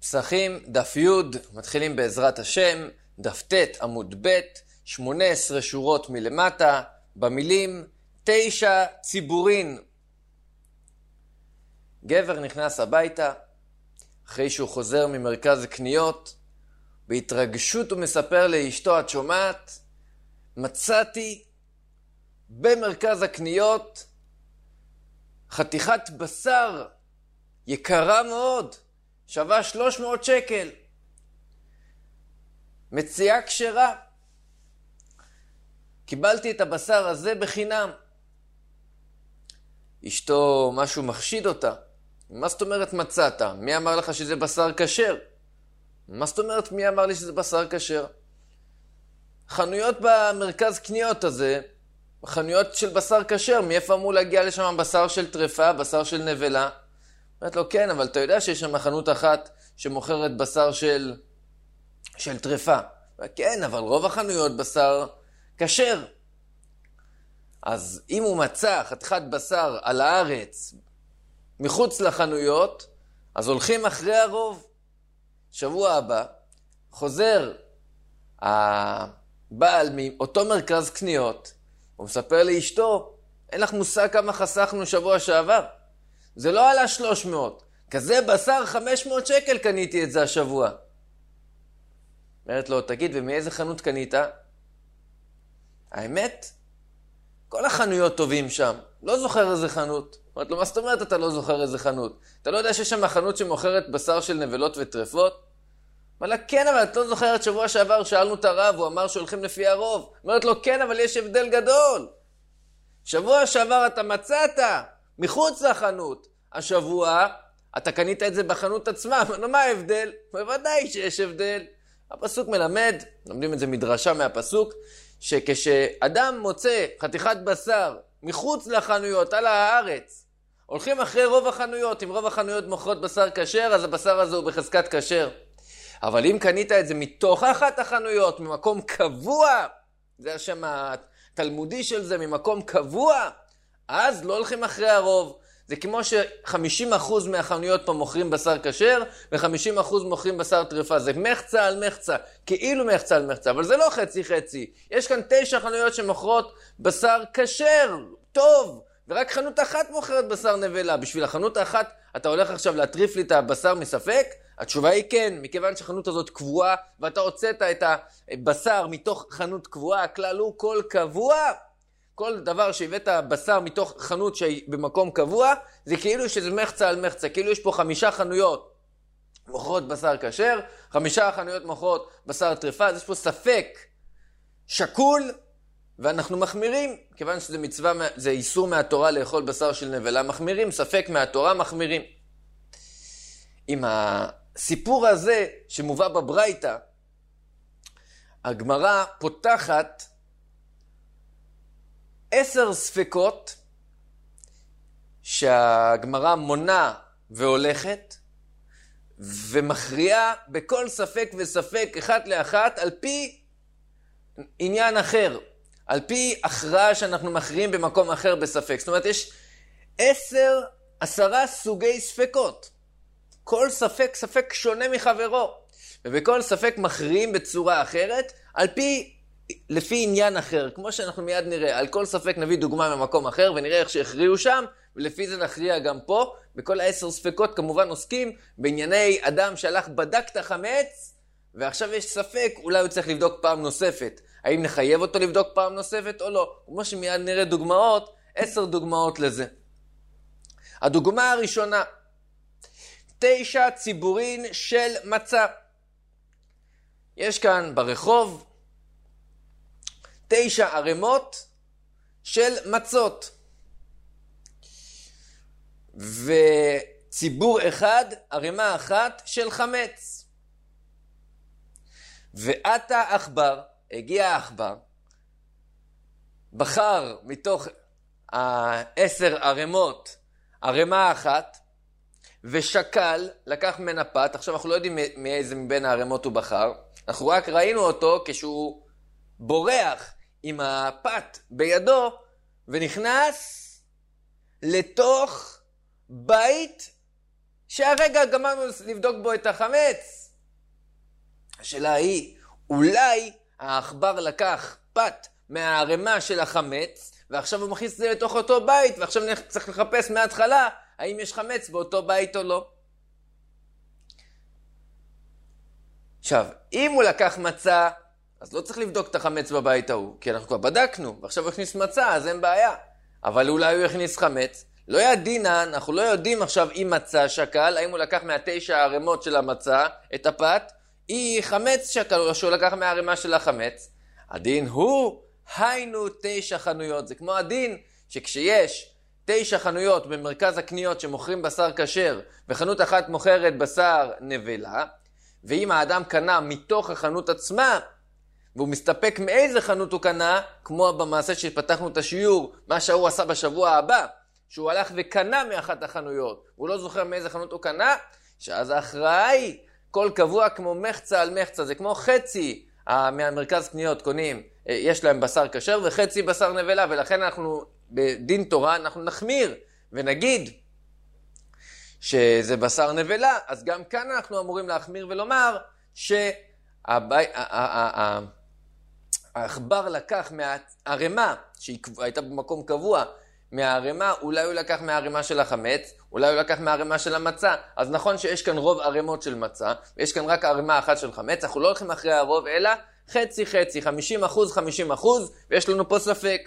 פסחים, דף י', מתחילים בעזרת השם, דף ט' עמוד ב', 18 שורות מלמטה, במילים 9 ציבורין. גבר נכנס הביתה, אחרי שהוא חוזר ממרכז קניות, בהתרגשות הוא מספר לאשתו, את שומעת? מצאתי במרכז הקניות חתיכת בשר יקרה מאוד, שווה 300 שקל. מציאה כשרה. קיבלתי את הבשר הזה בחינם. אשתו משהו מחשיד אותה. מה זאת אומרת מצאת? מי אמר לך שזה בשר כשר? מה זאת אומרת מי אמר לי שזה בשר כשר? חנויות במרכז קניות הזה, חנויות של בשר כשר, מאיפה אמור להגיע לשם בשר של טרפה, בשר של נבלה? אומרת לו, כן, אבל אתה יודע שיש שם חנות אחת שמוכרת בשר של טרפה. כן, אבל רוב החנויות בשר כשר. אז אם הוא מצא חתיכת בשר על הארץ מחוץ לחנויות, אז הולכים אחרי הרוב. שבוע הבא חוזר הבעל מאותו מרכז קניות, הוא מספר לאשתו, אין לך מושג כמה חסכנו שבוע שעבר. זה לא עלה 300, כזה בשר 500 שקל קניתי את זה השבוע. אומרת לו, תגיד, ומאיזה חנות קנית? האמת, כל החנויות טובים שם, לא זוכר איזה חנות. אומרת לו, מה זאת אומרת אתה לא זוכר איזה חנות? אתה לא יודע שיש שם חנות שמוכרת בשר של נבלות וטרפות? אמר לה, כן, אבל את לא זוכרת שבוע שעבר שאלנו את הרב, הוא אמר שהולכים לפי הרוב. אומרת לו, כן, אבל יש הבדל גדול. שבוע שעבר אתה מצאת מחוץ לחנות. השבוע אתה קנית את זה בחנות עצמה. מה ההבדל? בוודאי שיש הבדל. הפסוק מלמד, לומדים את זה מדרשה מהפסוק, שכשאדם מוצא חתיכת בשר מחוץ לחנויות על הארץ, הולכים אחרי רוב החנויות. אם רוב החנויות מוכרות בשר כשר, אז הבשר הזה הוא בחזקת כשר. אבל אם קנית את זה מתוך אחת החנויות, ממקום קבוע, זה השם התלמודי של זה, ממקום קבוע, אז לא הולכים אחרי הרוב. זה כמו ש50% מהחנויות פה מוכרים בשר כשר, ו50% מוכרים בשר טרפה. זה מחצה על מחצה, כאילו מחצה על מחצה, אבל זה לא חצי חצי. יש כאן 9 חנויות שמוכרות בשר כשר, טוב, ורק חנות אחת מוכרת בשר נבלה. בשביל החנות האחת אתה הולך עכשיו להטריף לי את הבשר מספק? התשובה היא כן, מכיוון שהחנות הזאת קבועה, ואתה הוצאת את הבשר מתוך חנות קבועה, הכלל הוא כל קבוע. כל דבר שהבאת בשר מתוך חנות שהיא במקום קבוע, זה כאילו שזה מחצה על מחצה, כאילו יש פה 5 חנויות מוכרות בשר כשר, 5 חנויות מוכרות בשר טרפה, אז יש פה ספק שקול, ואנחנו מחמירים, כיוון שזה מצווה, זה איסור מהתורה לאכול בשר של נבלה, מחמירים, ספק מהתורה מחמירים. עם הסיפור הזה שמובא בברייתא, הגמרא פותחת 10 ספקות שהגמרא מונה והולכת ומכריעה בכל ספק וספק אחד לאחת על פי עניין אחר, על פי הכרעה שאנחנו מכריעים במקום אחר בספק. זאת אומרת, יש 10 סוגי ספקות. כל ספק שונה מחברו, ובכל ספק מכריעים בצורה אחרת לפי עניין אחר. כמו שאנחנו מיד נראה, על כל ספק נביא דוגמה ממקום אחר ונראה איך שהכריעו שם, ולפי זה נכריע גם פה. בכל 10 ספקות כמובן עוסקים בענייני אדם שהלך בדק את החמץ, ועכשיו יש ספק, אולי הוא צריך לבדוק פעם נוספת. האם נחייב אותו לבדוק פעם נוספת או לא? כמו שמיד נראה דוגמאות, 10 דוגמאות לזה. הדוגמה הראשונה, 9 ציבורין של מצה. יש כאן ברחוב 9 ערימות של מצות. וציבור אחד, ערימה אחת של חמץ. ועתה עכבר, הגיע העכבר, בחר מתוך 10 ערימות, ערימה אחת, ושקל, לקח ממנה פת. עכשיו אנחנו לא יודעים מאיזה מבין הערימות הוא בחר, אנחנו רק ראינו אותו כשהוא בורח עם הפת בידו, ונכנס לתוך בית שהרגע גמרנו לבדוק בו את החמץ. השאלה היא, אולי העכבר לקח פת מהערימה של החמץ, ועכשיו הוא מכניס את זה לתוך אותו בית, ועכשיו צריך לחפש מההתחלה האם יש חמץ באותו בית או לא. עכשיו, אם הוא לקח מצה, אז לא צריך לבדוק את החמץ בבית ההוא, כי אנחנו כבר בדקנו, ועכשיו הוא הכניס מצה, אז אין בעיה. אבל אולי הוא הכניס חמץ. לא ידינה, אנחנו לא יודעים עכשיו אם מצה שקל, האם הוא לקח מה9 הערימות של המצה, את הפת, היא חמץ שקל, או שהוא לקח מהערימה של החמץ. הדין הוא, היינו 9 חנויות. זה כמו הדין שכשיש 9 חנויות במרכז הקניות שמוכרים בשר כשר, וחנות אחת מוכרת בשר נבלה, ואם האדם קנה מתוך החנות עצמה, והוא מסתפק מאיזה חנות הוא קנה, כמו במעשה שפתחנו את השיעור, מה שהוא עשה בשבוע הבא, שהוא הלך וקנה מאחת החנויות, הוא לא זוכר מאיזה חנות הוא קנה, שאז האחראי, כל קבוע כמו מחצה על מחצה, זה כמו חצי מהמרכז קניות קונים, יש להם בשר כשר וחצי בשר נבלה, ולכן אנחנו בדין תורה, אנחנו נחמיר ונגיד שזה בשר נבלה, אז גם כאן אנחנו אמורים להחמיר ולומר שהעכבר לקח מהערימה, שהיא הייתה במקום קבוע, מהערימה, אולי הוא לקח מהערימה של החמץ, אולי הוא לקח מהערימה של המצה. אז נכון שיש כאן רוב ערימות של מצה, ויש כאן רק ערימה אחת של חמץ, אנחנו לא הולכים אחרי הרוב, אלא חצי חצי, 50%, 50%, ויש לנו פה ספק.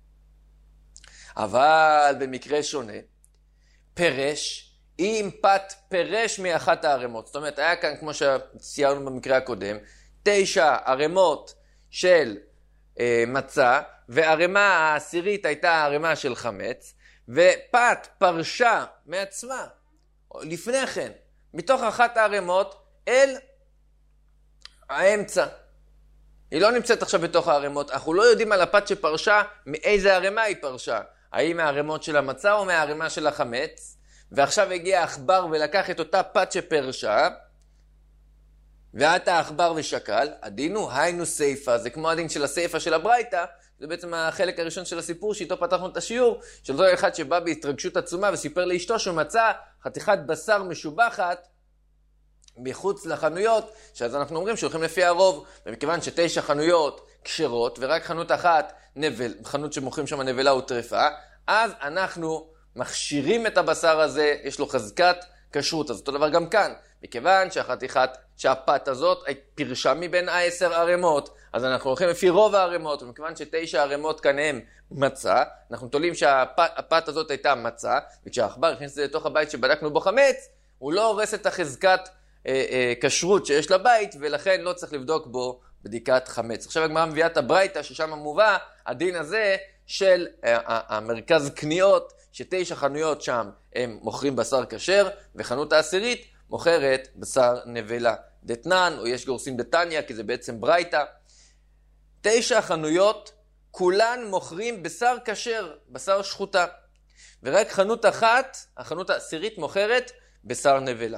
אבל במקרה שונה, פרש, אם פת פרש מאחת הערימות, זאת אומרת, היה כאן, כמו שציירנו במקרה הקודם, 9 ערימות של מצה, והערימה העשירית הייתה הערימה של חמץ, ופת פרשה מעצמה, לפני כן, מתוך אחת הערימות אל האמצע. היא לא נמצאת עכשיו בתוך הערימות, אנחנו לא יודעים על הפת שפרשה מאיזה ערימה היא פרשה, האם מהערימות של המצה או מהערימה של החמץ, ועכשיו הגיע העכבר ולקח את אותה פת שפרשה, ואת העכבר ושקל, הדין הוא היינו סייפה, זה כמו הדין של הסייפה של הברייתא, זה בעצם החלק הראשון של הסיפור שאיתו פתחנו את השיעור, של אותו אחד שבא בהתרגשות עצומה וסיפר לאשתו שהוא מצא חתיכת בשר משובחת מחוץ לחנויות, שאז אנחנו אומרים שהולכים לפי הרוב, ומכיוון ש9 חנויות כשרות ורק חנות אחת חנות שמוכרים שם נבלה וטרפה, אז אנחנו מכשירים את הבשר הזה, יש לו חזקת כשרות. אז אותו דבר גם כאן, מכיוון שהפת הזאת פירשה מבין 10 ערימות, אז אנחנו הולכים לפי רוב הערימות, ומכיוון ש9 ערימות כאן הם מצה, אנחנו תולים שהפת הזאת הייתה מצה, וכשהעכבר הכניס את זה לתוך הבית שבדקנו בו חמץ, הוא לא הורס את החזקת כשרות שיש לבית, ולכן לא צריך לבדוק בו בדיקת חמץ. עכשיו הגמרא מביאה את הברייתא, ששם מובא הדין הזה של המרכז קניות, ש9 חנויות שם הם מוכרים בשר כשר, וחנות העשירית מוכרת בשר נבלה. דתנן, או יש גורסים דתניא, כי זה בעצם ברייתא. 9 חנויות, כולן מוכרים בשר כשר, בשר שחוטה. ורק חנות אחת, החנות העשירית מוכרת בשר נבלה.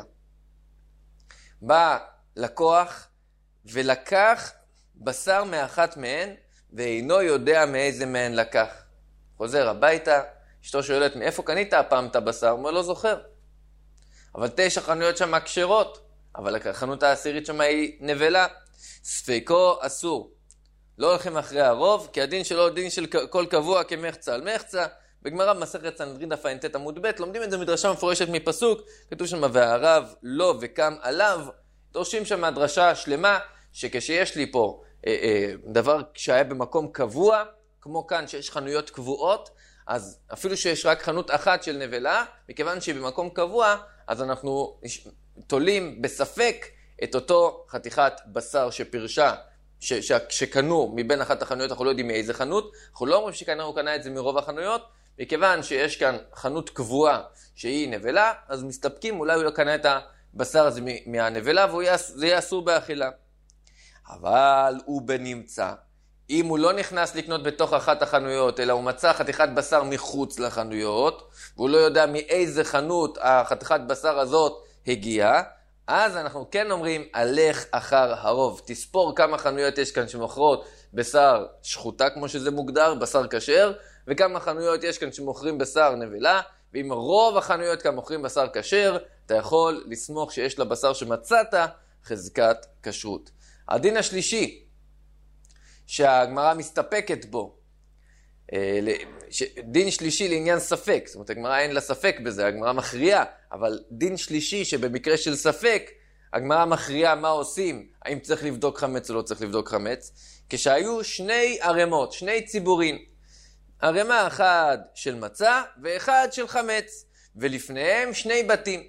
בא לקוח ולקח בשר מאחת מהן, ואינו יודע מאיזה מהן לקח. חוזר הביתה, אשתו שואלת, מאיפה קנית הפעם את הבשר? הוא אומר, לא זוכר. אבל 9 חנויות שם כשרות, אבל החנות העשירית שם היא נבלה. ספקו אסור. לא הולכים אחרי הרוב, כי הדין שלו דין של כל קבוע כמחצה על מחצה. בגמרא במסכת סנהדרין דף ע"ט עמוד ב' לומדים את זה מדרשה מפורשת מפסוק, כתוב שם והערב לא וקם עליו. דורשים שם הדרשה שלמה, שכשיש לי פה דבר שהיה במקום קבוע, כמו כאן שיש חנויות קבועות, אז אפילו שיש רק חנות אחת של נבלה, מכיוון שהיא במקום קבוע, אז אנחנו תולים בספק את אותו חתיכת בשר שפרשה, שקנו מבין אחת החנויות, אנחנו לא יודעים מאיזה חנות, אנחנו לא אומרים שכנראה הוא קנה את זה מרוב החנויות, מכיוון שיש כאן חנות קבועה שהיא נבלה, אז מסתפקים, אולי הוא לא קנה את הבשר הזה מהנבלה, וזה יהיה אסור באכילה. אבל הוא בנמצא. אם הוא לא נכנס לקנות בתוך אחת החנויות, אלא הוא מצא חתיכת בשר מחוץ לחנויות, והוא לא יודע מאיזה חנות החתיכת בשר הזאת הגיעה, אז אנחנו כן אומרים, הלך אחר הרוב. תספור כמה חנויות יש כאן שמוכרות בשר שחוטה, כמו שזה מוגדר, בשר כשר, וכמה חנויות יש כאן שמוכרים בשר נבלה, ואם רוב החנויות כאן מוכרים בשר כשר, אתה יכול לסמוך שיש לבשר שמצאת חזקת כשרות. הדין השלישי שהגמרא מסתפקת בו, דין שלישי לעניין ספק, זאת אומרת הגמרא אין לה ספק בזה, הגמרא מכריעה, אבל דין שלישי שבמקרה של ספק, הגמרא מכריעה מה עושים, האם צריך לבדוק חמץ או לא צריך לבדוק חמץ, כשהיו שני ערמות, שני ציבורים, ערמה אחד של מצה ואחד של חמץ, ולפניהם שני בתים.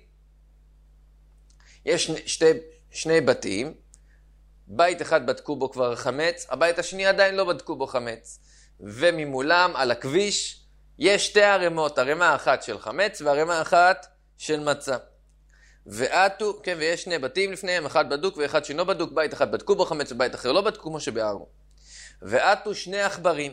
יש שני בתים, בית אחד בדקו בו כבר חמץ, הבית השני עדיין לא בדקו בו חמץ. וממולם על הכביש יש שתי ערמות, ערמה אחת של חמץ וערמה אחת של מצה. ויש שני בתים לפניהם, אחד בדוק ואחד שאינו בדוק, בית אחד בדקו בו חמץ ובית אחר לא בדקו כמו שביארנו. ועטו שני עכברים.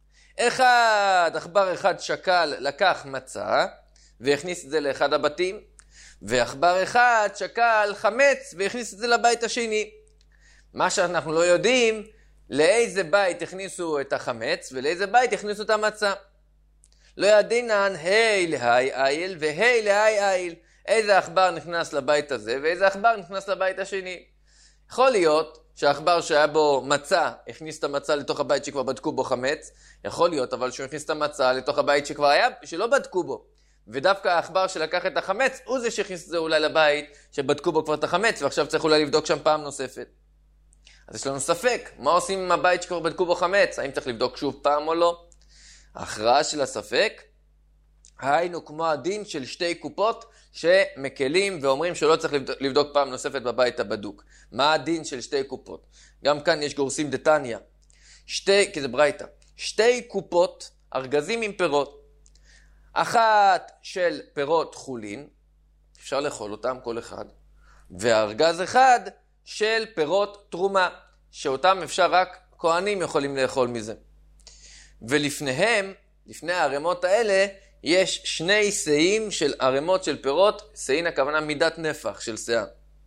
עכבר אחד שקל לקח מצה והכניס את זה לאחד הבתים, ועכבר אחד שקל חמץ והכניס את זה לבית השני. מה שאנחנו לא יודעים, לאיזה בית הכניסו את החמץ ולאיזה בית הכניסו את המצה. לא ידינן היי להי איל והי להי איל. איזה עכבר נכנס לבית הזה ואיזה עכבר נכנס לבית השני. יכול להיות שהעכבר שהיה בו מצה הכניס את המצה לתוך הבית שכבר בדקו בו חמץ. יכול להיות אבל שהוא הכניס את המצה לתוך הבית שלא בדקו בו. ודווקא העכבר שלקח את החמץ הוא זה שהכניס את זה אולי לבית שבדקו בו כבר את החמץ, ועכשיו צריך אולי לבדוק שם פעם נוספת. אז יש לנו ספק, מה עושים עם הבית שכבר בדקו בו חמץ? האם צריך לבדוק שוב פעם או לא? ההכרעה של הספק, היינו כמו הדין של שתי קופות שמקלים ואומרים שלא צריך לבדוק פעם נוספת בבית הבדוק. מה הדין של שתי קופות? גם כאן יש גורסים דתניא. כי זה ברייתא. שתי קופות, ארגזים עם פירות. אחת של פירות חולין, אפשר לאכול אותם כל אחד, וארגז אחד של פירות תרומה, שאותם אפשר רק כהנים יכולים לאכול מזה. ולפניהם, לפני הערמות האלה, יש שני שאים של ערמות של פירות, שאים הכוונה מידת נפח של שאה.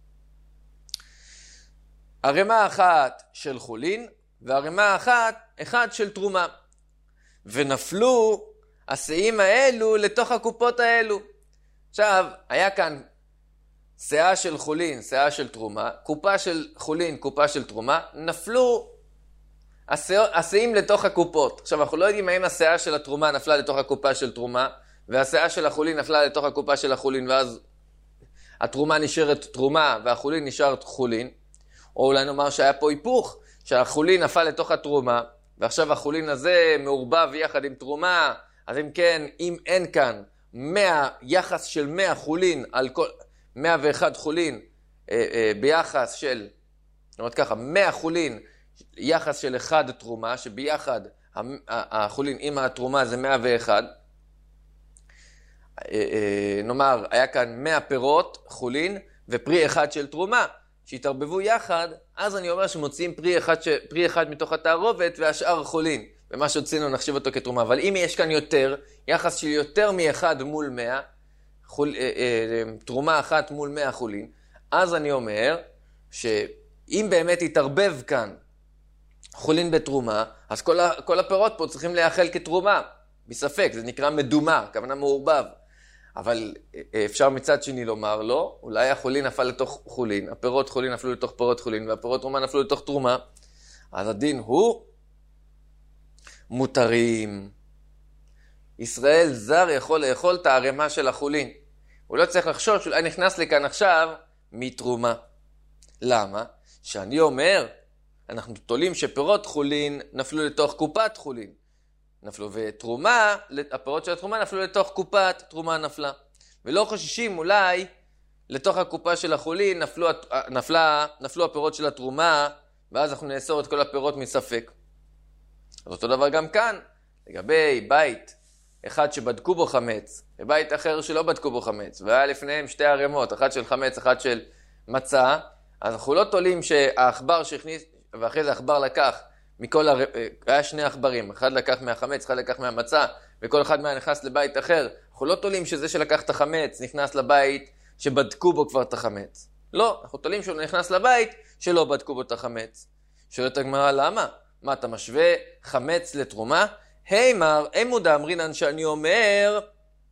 ערמה אחת של חולין, וערמה אחת של תרומה. ונפלו השאים האלו לתוך הקופות האלו. עכשיו, היה כאן שאה של חולין, שאה של תרומה, קופה של חולין, קופה של תרומה, נפלו השאים לתוך הקופות. עכשיו, אנחנו לא יודעים האם השאה של התרומה נפלה לתוך הקופה של תרומה, והשאה של החולין נפלה לתוך הקופה של החולין, ואז התרומה נשארת תרומה, והחולין נשארת חולין. או אולי נאמר שהיה פה היפוך, שהחולין נפל לתוך התרומה, ועכשיו החולין הזה מעורבב יחד עם תרומה, אז אם כן, אם אין כאן 100, יחס של 100 חולין על כל 101 חולין ביחס של, זאת אומרת ככה, 100 חולין יחס של 1 תרומה, שביחד החולין עם התרומה זה 101. נאמר, היה כאן 100 פירות חולין ופרי אחד של תרומה, שהתערבבו יחד, אז אני אומר שמוצאים פרי אחד מתוך התערובת והשאר חולין. ומה שהוצאנו נחשיב אותו כתרומה. אבל אם יש כאן יותר, יחס של יותר מ1 מול 100, תרומה אחת מול 100 חולין, אז אני אומר שאם באמת יתערבב כאן חולין בתרומה, אז כל הפירות פה צריכים להיאכל כתרומה. בספק, זה נקרא מדומה, כוונה מעורבב. אבל אפשר מצד שני לומר לא, אולי החולין נפל לתוך חולין, הפירות חולין נפלו לתוך פירות חולין, והפירות תרומה נפלו לתוך תרומה. אז הדין הוא מותרים. ישראל זר יכול לאכול את הערמה של החולין. הוא לא צריך לחשוב שאולי נכנס לכאן עכשיו מתרומה. למה? שאני אומר, אנחנו תולים שפירות חולין נפלו לתוך קופת חולין. נפלו, ותרומה, הפירות של התרומה נפלו לתוך קופת תרומה נפלה. ולא חוששים אולי לתוך הקופה של החולין נפלו הפירות של התרומה, ואז אנחנו נאסור את כל הפירות מספק. אז אותו דבר גם כאן, לגבי בית אחד שבדקו בו חמץ, ובית אחר שלא בדקו בו חמץ, והיה לפניהם שתי ערמות, אחת של חמץ, אחת של מצה, אז אנחנו לא תולים שהעכבר שהכניס, ואחרי זה העכבר לקח, היה שני עכברים, אחד לקח מהחמץ, אחד לקח מהמצה, וכל אחד מהם נכנס לבית אחר, אנחנו לא תולים שזה שלקח את החמץ, נכנס לבית שבדקו בו כבר את החמץ. לא, אנחנו תולים שהוא נכנס לבית שלא בדקו בו את החמץ. שואלת הגמרא, למה? מה, אתה משווה חמץ לתרומה? היי מר, אימודה אמרינן שאני אומר,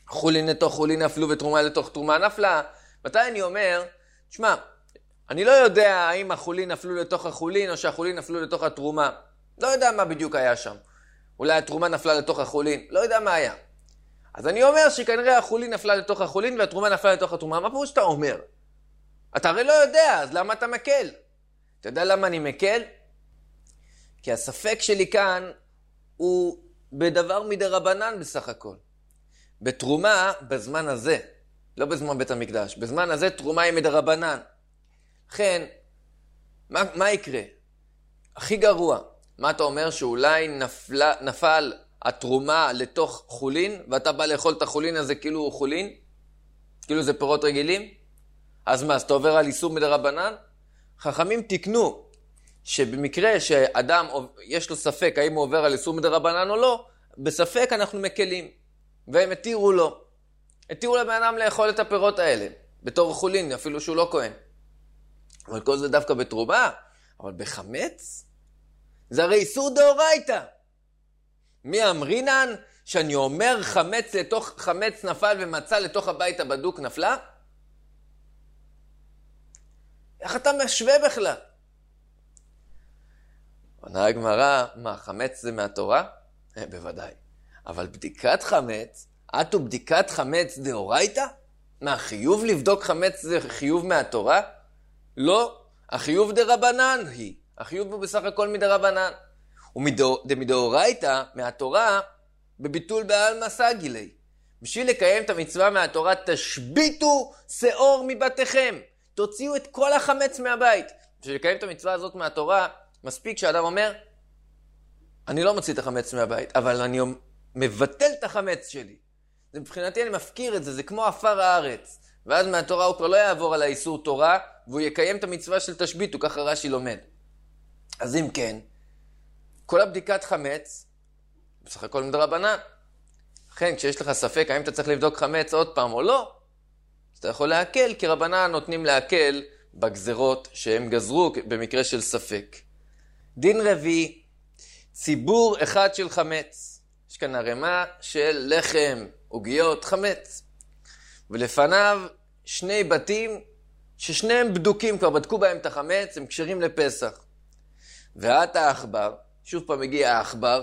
חולין לתוך חולין נפלו ותרומה לתוך תרומה נפלה. מתי אני אומר, תשמע, אני לא יודע האם החולין נפלו לתוך החולין או שהחולין נפלו לתוך התרומה. לא יודע מה בדיוק היה שם. אולי התרומה נפלה לתוך החולין, לא יודע מה היה. אז אני אומר שכנראה החולין נפלה לתוך החולין והתרומה נפלה לתוך התרומה. מה פירוש שאתה אומר? אתה הרי לא יודע, אז למה אתה מקל? אתה יודע למה אני מקל? כי הספק שלי כאן הוא בדבר מדרבנן בסך הכל. בתרומה, בזמן הזה, לא בזמן בית המקדש, בזמן הזה תרומה היא מדרבנן. לכן, מה יקרה? הכי גרוע, מה אתה אומר? שאולי נפל התרומה לתוך חולין, ואתה בא לאכול את החולין הזה כאילו הוא חולין? כאילו זה פירות רגילים? אז מה, אז אתה עובר על איסור מדרבנן? חכמים תקנו שבמקרה שאדם יש לו ספק האם הוא עובר על איסור מדרבנן או לא, בספק אנחנו מקלים, והם התירו לו. התירו לבן אדם לאכול את הפירות האלה, בתור חולין, אפילו שהוא לא כהן. אבל כל זה דווקא בתרומה, אבל בחמץ? זה הרי איסור דאורייתא. מי אמרינן שאני אומר חמץ לתוך חמץ נפל ומצא לתוך הבית הבדוק נפלה? איך אתה משווה בכלל? עונה הגמרא, מה, חמץ זה מהתורה? בוודאי. אבל בדיקת חמץ, עטו בדיקת חמץ דאורייתא? מה, החיוב לבדוק חמץ זה חיוב מהתורה? לא, החיוב דרבנן היא. החיוב הוא בסך הכל מדרבנן. ומדאורייתא, מהתורה, בביטול בעלמא סגילי. בשביל לקיים את המצווה מהתורה, תשביתו שאור מבתיכם. תוציאו את כל החמץ מהבית. בשביל לקיים את המצווה הזאת מהתורה, מספיק שהאדם אומר, אני לא מוציא את החמץ מהבית, אבל אני מבטל את החמץ שלי. זה מבחינתי אני מפקיר את זה, זה כמו עפר הארץ. ואז מהתורה הוא כבר לא יעבור על האיסור תורה, והוא יקיים את המצווה של תשביתו, ככה רש"י לומד. אז אם כן, כל הבדיקת חמץ, בסך הכל מדרבנן. לכן, כשיש לך ספק, האם אתה צריך לבדוק חמץ עוד פעם או לא, אז אתה יכול להקל, כי רבנן נותנים להקל בגזרות שהם גזרו במקרה של ספק. דין רביעי, ציבור אחד של חמץ. יש כאן ערימה של לחם, עוגיות, חמץ. ולפניו שני בתים ששניהם בדוקים, כבר בדקו בהם את החמץ, הם כשרים לפסח. ואת העכבר, שוב פעם הגיע העכבר,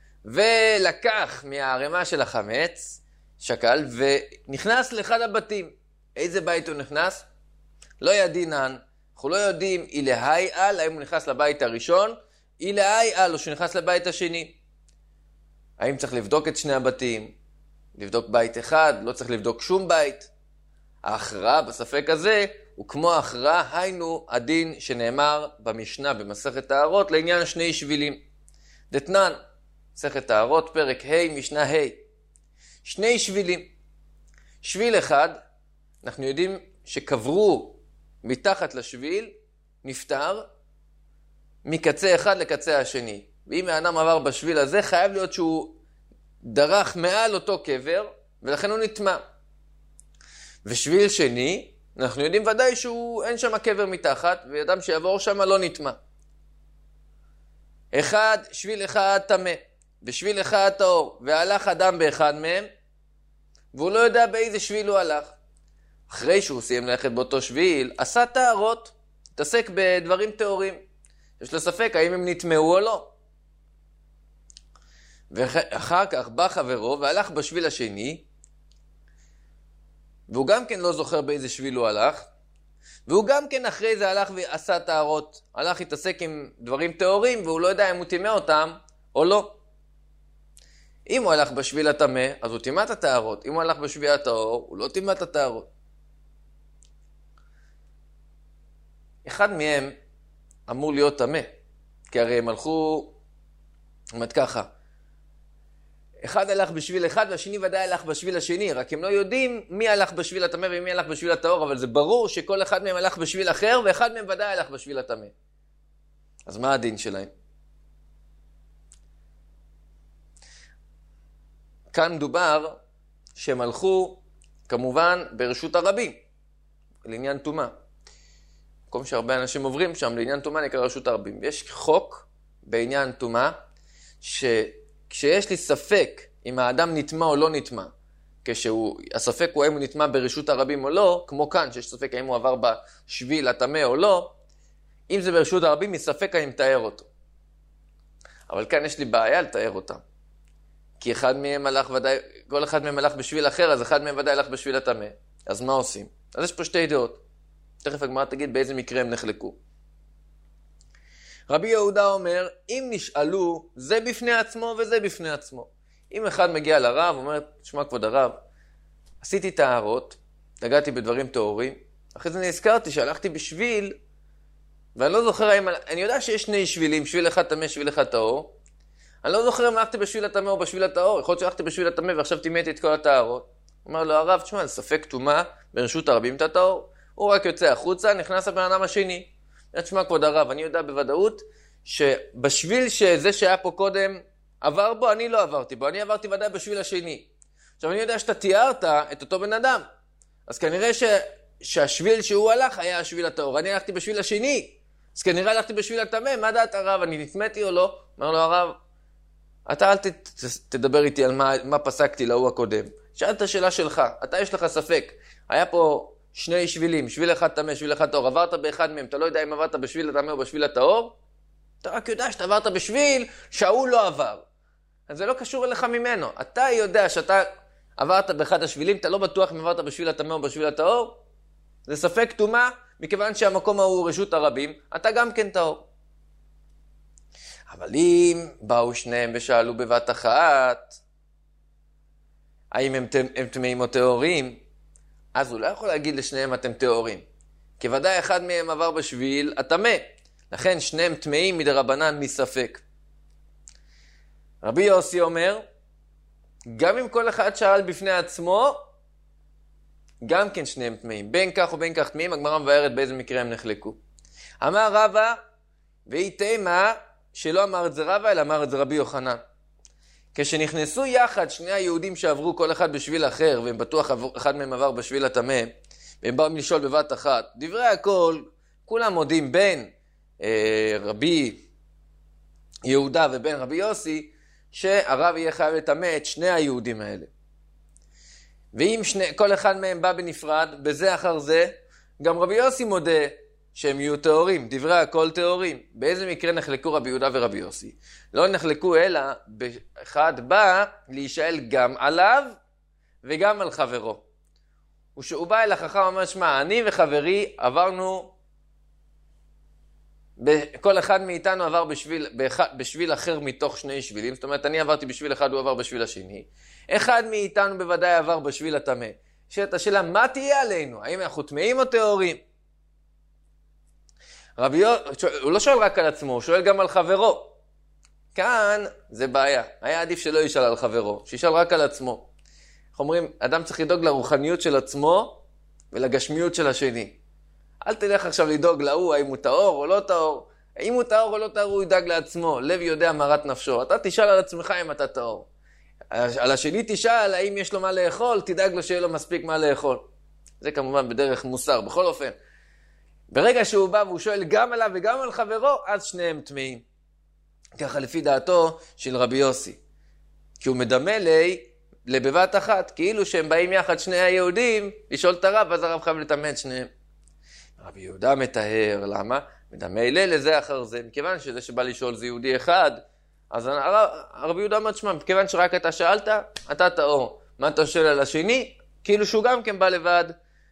ולקח מהערימה של החמץ, שקל, ונכנס לאחד הבתים. איזה בית הוא נכנס? לא ידינן. אנחנו לא יודעים אילהי על, האם הוא נכנס לבית הראשון, אילהי על, או שהוא נכנס לבית השני. האם צריך לבדוק את שני הבתים? לבדוק בית אחד, לא צריך לבדוק שום בית. ההכרעה בספק הזה הוא כמו ההכרעה, היינו הדין שנאמר במשנה במסכת טהרות לעניין שני שבילים. דתנן, מסכת טהרות, פרק ה' משנה ה'. שני שבילים. שביל אחד, אנחנו יודעים שקברו מתחת לשביל, נפטר, מקצה אחד לקצה השני. ואם האדם עבר בשביל הזה, חייב להיות שהוא דרך מעל אותו קבר, ולכן הוא נטמע. ושביל שני, אנחנו יודעים ודאי שאין שם קבר מתחת, ואדם שיעבור שם לא נטמע. שביל אחד טמא, ושביל אחד טהור, והלך אדם באחד מהם, והוא לא יודע באיזה שביל הוא הלך. אחרי שהוא סיים ללכת באותו שביל, עשה טהרות, התעסק בדברים טהורים. יש לו ספק האם הם נטמעו או לא. ואחר כך בא חברו והלך בשביל השני, והוא גם כן לא זוכר באיזה שביל הוא הלך, והוא גם כן אחרי זה הלך ועשה טהרות, הלך להתעסק עם דברים טהורים, והוא לא יודע אם הוא טימא אותם או לא. אם הוא הלך בשביל הטמא, אז הוא טימא את הטהרות. אם הוא הלך בשביל הטהור, הוא לא טימא את הטהרות. אחד מהם אמור להיות טמא, כי הרי הם הלכו, אומרת ככה, אחד הלך בשביל אחד והשני ודאי הלך בשביל השני, רק הם לא יודעים מי הלך בשביל הטמא ומי הלך בשביל הטהור, אבל זה ברור שכל אחד מהם הלך בשביל אחר ואחד מהם ודאי הלך בשביל הטמא. אז מה הדין שלהם? כאן דובר שהם הלכו כמובן ברשות הרבים, לעניין טומאה. מקום שהרבה אנשים עוברים שם לעניין טומאה נקרא רשות הרבים. ויש חוק בעניין טומאה שכשיש לי ספק אם האדם נטמא או לא נטמא, הספק הוא האם הוא נטמע ברשות הרבים או לא, כמו כאן שיש ספק האם הוא עבר בשביל הטמא או לא, אם זה ברשות הרבים, מספק אני מתאר אותו. אבל כאן יש לי בעיה לתאר אותם. כי כל אחד מהם הלך בשביל אחר, אז אחד מהם ודאי הלך בשביל הטמא. אז מה עושים? אז יש פה שתי דעות. תכף הגמרא תגיד באיזה מקרה הם נחלקו. רבי יהודה אומר, אם נשאלו, זה בפני עצמו וזה בפני עצמו. אם אחד מגיע לרב, אומר, תשמע כבוד הרב, עשיתי טהרות, נגעתי בדברים טהורים, אחרי זה נזכרתי שהלכתי בשביל, ואני לא זוכר האם, אני יודע שיש שני שבילים, שביל אחד טמא, שביל אחד טהור, אני לא זוכר אם הלכתי בשביל הטמא או בשביל הטהור, יכול להיות שהלכתי בשביל הטמא ועכשיו טימאתי את כל הטהרות. אומר לו הרב, תשמע, זה ספק טומאה ברשות הרבים את הטהור, הוא רק יוצא החוצה, נכנס הבן אדם השני. תשמע כבוד הרב, אני יודע בוודאות שבשביל שזה שהיה פה קודם עבר בו, אני לא עברתי בו, אני עברתי ודאי בשביל השני. עכשיו אני יודע שאתה תיארת את אותו בן אדם, אז כנראה שהשביל שהוא הלך היה השביל הטהור, אני הלכתי בשביל השני, אז כנראה הלכתי בשביל הטמא, מה דעת הרב, אני נטמאתי או לא? אומר לו הרב, אתה אל תדבר איתי על מה פסקתי להוא הקודם. שאלת שאלה שלך, אתה יש לך ספק. היה פה שני שבילים, שביל אחד טמא, שביל אחד טהור. עברת באחד מהם, אתה לא יודע אם עברת בשביל הטמא או בשביל הטהור. אתה רק יודע שאתה עברת בשביל שההוא לא עבר. אז זה לא קשור אליך ממנו. אתה יודע שאתה עברת באחד השבילים, אתה לא בטוח אם עברת בשביל הטמא או בשביל הטהור. זה ספק טומאה, מכיוון שהמקום הוא רשות הרבים, אתה גם כן טהור. אבל אם באו שניהם ושאלו בבת אחת, האם הם טמאים או טהורים, אז הוא לא יכול להגיד לשניהם אתם טהורים. כי ודאי אחד מהם עבר בשביל הטמא. לכן שניהם טמאים מדרבנן מספק. רבי יוסי אומר, גם אם כל אחד שאל בפני עצמו, גם כן שניהם טמאים. בין כך ובין כך טמאים, הגמרא מבארת באיזה מקרה הם נחלקו. אמר רבא, והיא תימה, שלא אמר את זה רבא, אלא אמר את זה רבי יוחנן. כשנכנסו יחד שני היהודים שעברו כל אחד בשביל אחר, והם בטוח אחד מהם עבר בשביל הטמא, והם באו לשאול בבת אחת, דברי הכל, כולם מודים בין רבי יהודה ובין רבי יוסי, שהרב יהיה חייב לטמא את שני היהודים האלה. ואם כל אחד מהם בא בנפרד, בזה אחר זה, גם רבי יוסי מודה שהם יהיו טהורים, דברי הכל טהורים. באיזה מקרה נחלקו רבי יהודה ורבי יוסי? לא נחלקו אלא באחד בא להישאל גם עליו וגם על חברו. ושהוא בא אל החכם ואומר, שמע, אני וחברי עברנו, כל אחד מאיתנו עבר בשביל אחר מתוך שני שבילים, זאת אומרת אני עברתי בשביל אחד, הוא עבר בשביל השני. אחד מאיתנו בוודאי עבר בשביל הטמא. שאלת השאלה, מה תהיה עלינו? האם אנחנו טמאים או טהורים? הוא לא שואל רק על עצמו, הוא שואל גם על חברו. כאן זה בעיה. היה עדיף שלא ישאל על חברו, שישאל רק על עצמו. איך אומרים, אדם צריך לדאוג לרוחניות של עצמו ולגשמיות של השני. אל תלך עכשיו לדאוג להוא, האם הוא טהור או לא טהור. האם הוא טהור או לא טהור, הוא ידאג לעצמו. לב יודע מרת נפשו. אתה תשאל על עצמך אם אתה טהור. על השני תשאל האם יש לו מה לאכול, תדאג לו שיהיה לו מספיק מה לאכול. זה כמובן בדרך מוסר. בכל אופן, ברגע שהוא בא והוא שואל גם עליו וגם על חברו, אז שניהם טמאים. ככה לפי דעתו של רבי יוסי. כי הוא מדמה לבבת אחת, כאילו שהם באים יחד שני היהודים לשאול את הרב, אז הרב חייב לטמא את שניהם. רבי יהודה מתאר, למה? מדמה לזה אחר זה, מכיוון שזה שבא לשאול זה יהודי אחד, אז רבי יהודה אומר, תשמע, מכיוון שרק אתה שאלת, אתה טהור. מה אתה שואל על השני? כאילו שהוא גם כן בא לבד,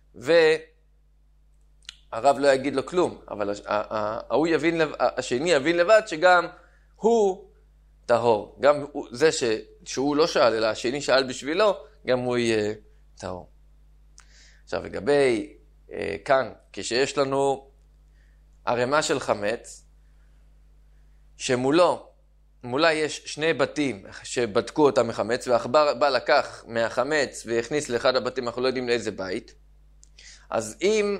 הרב לא יגיד לו כלום, אבל השני יבין לבד שגם הוא טהור. גם זה שהוא לא שאל, אלא השני שאל בשבילו, גם הוא יהיה טהור. עכשיו, לגבי כאן, כשיש לנו ערימה של חמץ, מולה יש שני בתים שבדקו אותם מחמץ, והעכבר בא לקח מהחמץ והכניס לאחד הבתים, אנחנו לא יודעים לאיזה בית. אז אם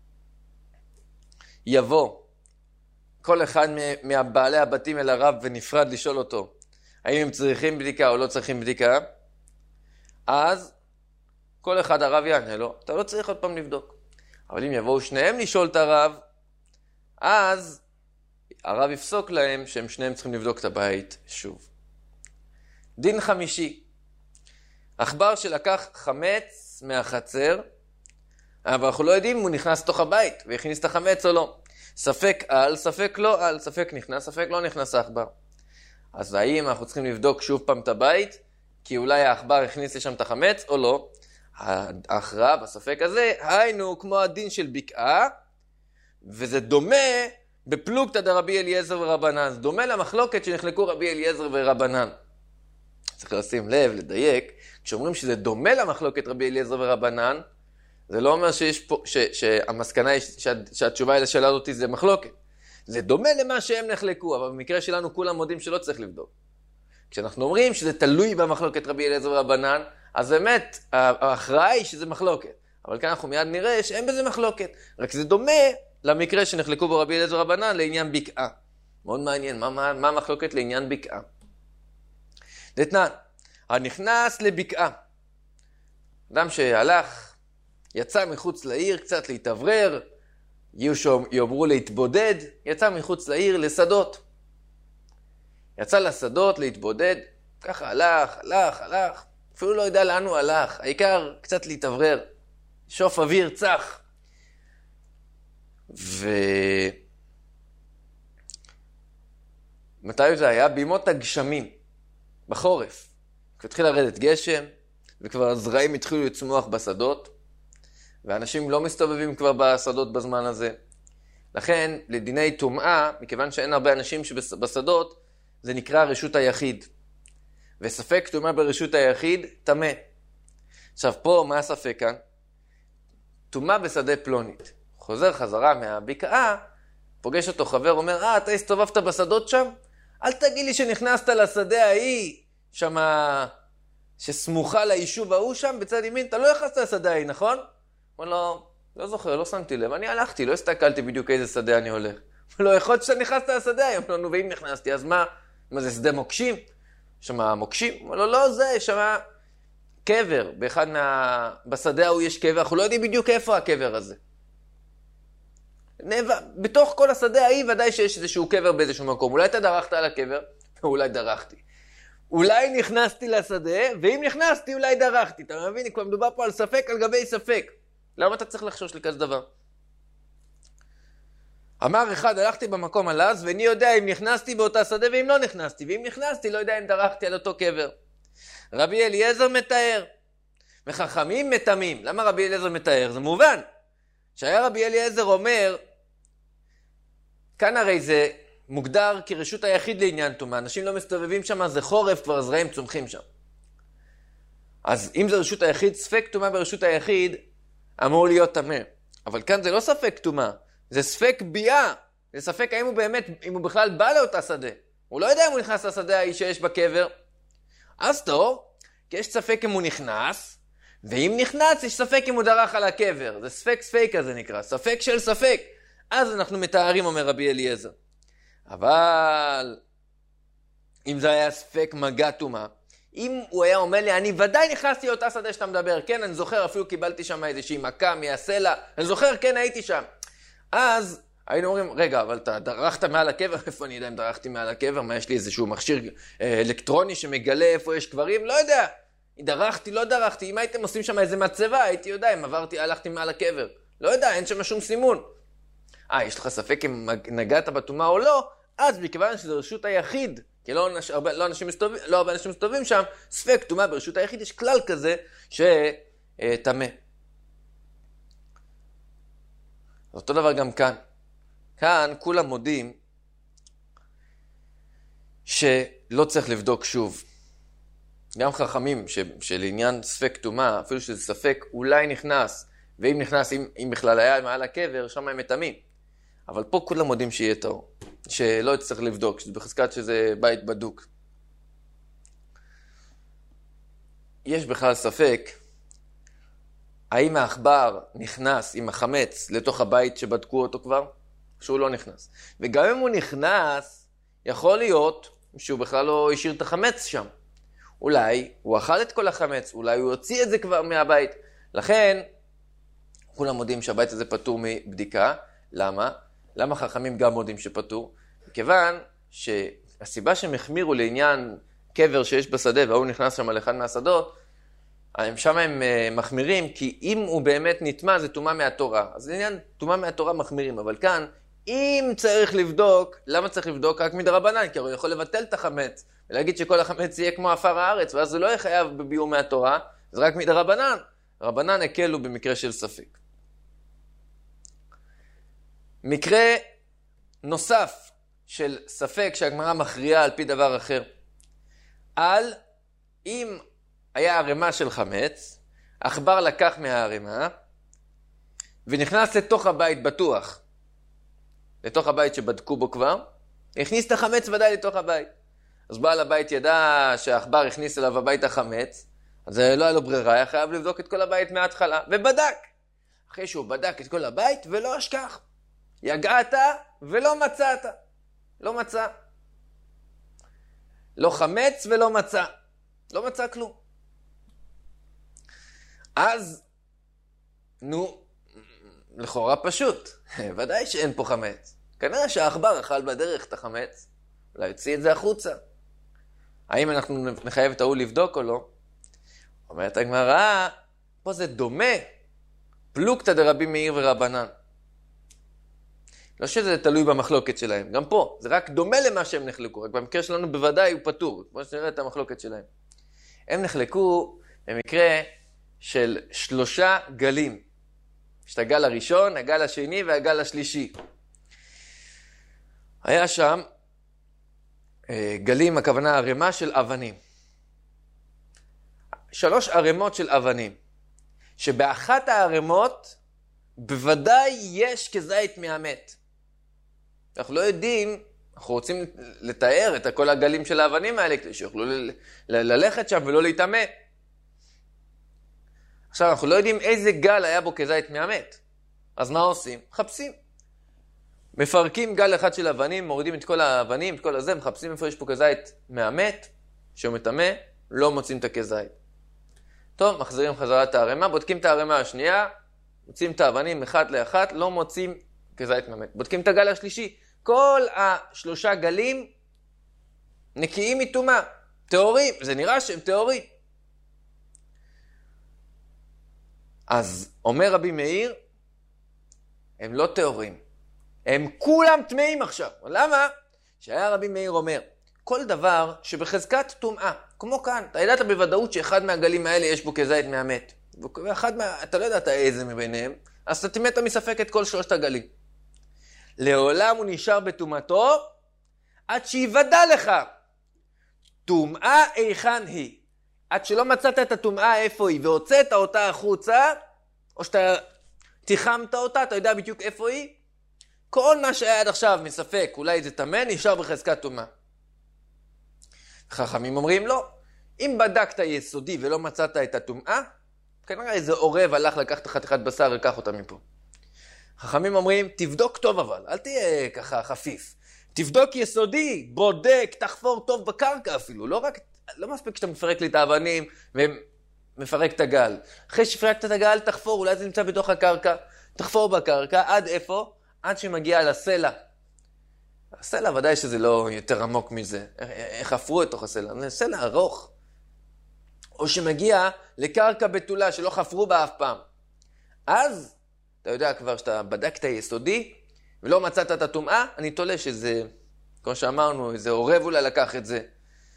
יבוא כל אחד מהבעלי הבתים אל הרב ונפרד לשאול אותו האם הם צריכים בדיקה או לא צריכים בדיקה, אז כל אחד הרב יענה לו, אתה לא צריך עוד פעם לבדוק. אבל אם יבואו שניהם לשאול את הרב, אז הרב יפסוק להם שהם שניהם צריכים לבדוק את הבית שוב. דין חמישי. עכבר שלקח חמץ מהחצר, אבל אנחנו לא יודעים אם הוא נכנס לתוך הבית והכניס את החמץ או לא. ספק על, ספק לא על, ספק נכנס, ספק לא נכנס העכבר. אז האם אנחנו צריכים לבדוק שוב פעם את הבית, כי אולי העכבר הכניס לשם את החמץ או לא? ההכרעה בספק הזה, היינו כמו הדין של בקעה, וזה דומה בפלוגתא דרבי אליעזר ורבנן. זה דומה למחלוקת שנחלקו רבי אליעזר ורבנן. צריך לשים לב, לדייק, כשאומרים שזה דומה למחלוקת רבי אליעזר ורבנן, זה לא אומר שיש פה, שהמסקנה היא שהתשובה היא לשאלה הזאת זה מחלוקת. זה דומה למה שהם נחלקו, אבל במקרה שלנו כולם מודים שלא צריך לבדוק. כשאנחנו אומרים שזה תלוי במחלוקת רבי אליעזר ורבנן, אז באמת ההכרעה היא שזה מחלוקת. אבל כאן אנחנו מיד נראה שאין בזה מחלוקת. רק זה דומה למקרה שנחלקו בו רבי אליעזר ורבנן לעניין בקעה. מאוד מעניין, מה המחלוקת לעניין בקעה? דתנן, הנכנס לבקעה. אדם שהלך, יצא מחוץ לעיר קצת להתאוורר, יאמרו להתבודד, יצא מחוץ לעיר לשדות. יצא לשדות להתבודד, ככה הלך, אפילו לא יודע לאן הוא הלך, העיקר קצת להתאוורר, שוף אוויר צח. מתי זה היה? בימות הגשמים, בחורף. התחיל לרדת גשם, וכבר הזרעים התחילו לצמוח בשדות, ואנשים לא מסתובבים כבר בשדות בזמן הזה. לכן, לדיני טומאה, מכיוון שאין הרבה אנשים שבשדות, זה נקרא רשות היחיד. וספק טומאה ברשות היחיד, טמא. עכשיו פה, מה הספק כאן? טומאה בשדה פלונית. חוזר חזרה מהבקעה, פוגש אותו חבר, אומר, אתה הסתובבת בשדות שם? אל תגיד לי שנכנסת לשדה ההיא, שמה, שסמוכה ליישוב ההוא שם, בצד ימין, אתה לא נכנסת לשדה ההיא, נכון? הוא אומר, לא זוכר, לא שמתי לב, אני הלכתי, לא הסתכלתי בדיוק איזה שדה אני הולך. לא, יכול להיות שאתה נכנסת לשדה היום, לא, ואם נכנסתי, אז מה זה שדה מוקשים? שמה מוקשים? הוא אומר, לא, זה, שמה קבר, בשדה ההוא יש קבר, אנחנו לא יודעים בדיוק איפה הקבר הזה. בתוך כל השדה ההיא ודאי שיש איזשהו קבר באיזשהו מקום. אולי אתה דרכת על הקבר? אולי דרכתי. אולי נכנסתי לשדה, ואם נכנסתי אולי דרכתי. אתה מבין? כבר מדובר פה על ספק על גבי ספק. למה אתה צריך לחשוש לכזה דבר? אמר אחד, הלכתי במקום הלז, ואני יודע אם נכנסתי באותה שדה ואם לא נכנסתי. ואם נכנסתי לא יודע אם דרכתי על אותו קבר. רבי אליעזר מתאר. וחכמים מתמים. למה רבי אליעזר מתאר? זה מובן. שהיה רבי אליעזר אומר, כאן הרי זה מוגדר כרשות היחיד לעניין טומאה. אנשים לא מסתובבים שם, זה חורף, כבר הזרעים צומחים שם. אז אם זה רשות היחיד, ספק טומאה ברשות היחיד אמור להיות טמא. אבל כאן זה לא ספק טומאה, זה ספק ביאה. זה ספק האם הוא באמת, אם הוא בכלל בא לאותה שדה. הוא לא יודע אם הוא נכנס לשדה ההיא שיש בקבר. אז טוב, כי יש ספק אם הוא נכנס, ואם נכנס, יש ספק אם הוא דרך על הקבר. זה ספק הזה נקרא, ספק של ספק. אז אנחנו מתארים, אומר רבי אליעזר. אבל אם זה היה ספק מגע טומאה, אם הוא היה אומר לי, אני ודאי נכנסתי לאותה שדה שאתה מדבר, כן, אני זוכר, אפילו קיבלתי שם איזושהי מכה מהסלע, אני זוכר, כן, הייתי שם. אז היינו אומרים, רגע, אבל אתה דרכת מעל הקבר? איפה אני יודע אם דרכתי מעל הקבר? מה, יש לי איזשהו מכשיר אלקטרוני שמגלה איפה יש קברים? לא יודע. דרכתי, לא דרכתי. אם הייתם עושים שם איזה מצבה, הייתי יודע אם הלכתי מעל הקבר. לא יודע, אין שם שום סימון. יש לך ספק אם נגעת בטומאה או לא, אז מכיוון שזה רשות היחיד, כי לא הרבה אנשים מסתובבים שם, ספק טומאה ברשות היחיד, יש כלל כזה שטמא. אותו דבר גם כאן. כאן כולם מודים שלא צריך לבדוק שוב. גם חכמים שלעניין ספק טומאה, אפילו שזה ספק אולי נכנס, ואם נכנס, אם בכלל היה מעל הקבר, שם הם מטמאים. אבל פה כולם מודים שיהיה טהור, שלא צריך לבדוק, בחזקת שזה בית בדוק. יש בכלל ספק, האם העכבר נכנס עם החמץ לתוך הבית שבדקו אותו כבר? שהוא לא נכנס. וגם אם הוא נכנס, יכול להיות שהוא בכלל לא השאיר את החמץ שם. אולי הוא אכל את כל החמץ, אולי הוא הוציא את זה כבר מהבית. לכן, כולם מודים שהבית הזה פטור מבדיקה. למה? למה חכמים גם מודים שפטור? מכיוון שהסיבה שהם החמירו לעניין קבר שיש בשדה, והוא נכנס שם על אחד מהשדות, שם הם מחמירים, כי אם הוא באמת נטמע, זה טומאה מהתורה. אז לעניין טומאה מהתורה מחמירים, אבל כאן, אם צריך לבדוק, למה צריך לבדוק? רק מדרבנן, כי הוא יכול לבטל את החמץ, ולהגיד שכל החמץ יהיה כמו עפר הארץ, ואז זה לא יהיה חייב בביאור מהתורה, זה רק מדרבנן. רבנן הקלו במקרה של ספק. מקרה נוסף של ספק שהגמרא מכריעה על פי דבר אחר. על אם היה ערימה של חמץ, עכבר לקח מהערימה, ונכנס לתוך הבית בטוח, לתוך הבית שבדקו בו כבר, הכניס את החמץ ודאי לתוך הבית. אז בעל הבית ידע שהעכבר הכניס אליו הבית החמץ, אז לא היה לו ברירה, היה חייב לבדוק את כל הבית מההתחלה, ובדק. אחרי שהוא בדק את כל הבית, ולא אשכח. יגעת ולא מצאת. לא מצא. לא חמץ ולא מצא. לא מצא כלום. אז, לכאורה פשוט. ודאי שאין פה חמץ. כנראה שהעכבר אכל בדרך את החמץ, אולי יוציא את זה החוצה. האם אנחנו נחייב את ההוא לבדוק או לא? אומרת הגמרא, פה זה דומה, פלוגתא דרבי מאיר ורבנן. לא שזה תלוי במחלוקת שלהם, גם פה, זה רק דומה למה שהם נחלקו, רק במקרה שלנו בוודאי הוא פטור, כמו שנראה את המחלוקת שלהם. הם נחלקו במקרה של 3 גלים. יש את הגל הראשון, הגל השני והגל השלישי. היה שם גלים, הכוונה ערימה של אבנים. 3 ערימות של אבנים, שבאחת הערימות בוודאי יש כזית מהמת. אנחנו לא יודעים, אנחנו רוצים לתאר את כל הגלים של האבנים האלה, כדי שיוכלו ללכת שם ולא להתאמה. עכשיו, אנחנו לא יודעים איזה גל היה בו כזית מהמת. אז מה עושים? מחפשים. מפרקים גל אחד של אבנים, מורידים את כל האבנים, את כל הזה, מחפשים איפה יש פה כזית מהמת, שהוא מתאמה, לא מוצאים את הכזית. טוב, מחזירים חזרה את הערימה, בודקים את הערימה השנייה, מוצאים את האבנים אחד לאחת, לא מוצאים כזית מהמת. בודקים את הגל השלישי, כל 3 גלים נקיים מטומאה, טהורים, זה נראה שהם טהורים. אז אומר רבי מאיר, הם לא טהורים, הם כולם טמאים עכשיו. למה? שהיה רבי מאיר אומר, כל דבר שבחזקת טומאה, כמו כאן, אתה ידעת בוודאות שאחד מהגלים האלה יש בו כזית מהמת, אתה לא ידעת איזה מביניהם, אז אתה תימת מספק את כל 3 הגלים. לעולם הוא נשאר בטומאתו, עד שיוודע לך, טומאה איכן היא. עד שלא מצאת את הטומאה איפה היא, והוצאת אותה החוצה, או שאתה תיחמת אותה, אתה יודע בדיוק איפה היא, כל מה שהיה עד עכשיו מספק, אולי זה טמא, נשאר בחזקת טומאה. חכמים אומרים לא. אם בדקת יסודי ולא מצאת את הטומאה, כנראה איזה עורב הלך לקחת חתיכת בשר וקח אותה מפה. חכמים אומרים, תבדוק טוב אבל, אל תהיה ככה חפיף. תבדוק יסודי, בודק, תחפור טוב בקרקע אפילו. לא מספיק שאתה מפרק לי את האבנים ומפרק את הגל. אחרי שפרקת את הגל, תחפור, אולי זה נמצא בתוך הקרקע. תחפור בקרקע, עד איפה? עד שמגיע לסלע. הסלע ודאי שזה לא יותר עמוק מזה. איך חפרו את תוך הסלע? זה סלע ארוך. או שמגיע לקרקע בתולה שלא חפרו בה אף פעם. אז אתה יודע כבר שאתה בדקת יסודי ולא מצאת את הטומאה, אני תולה שזה, כמו שאמרנו, איזה עורב אולי לקח את זה.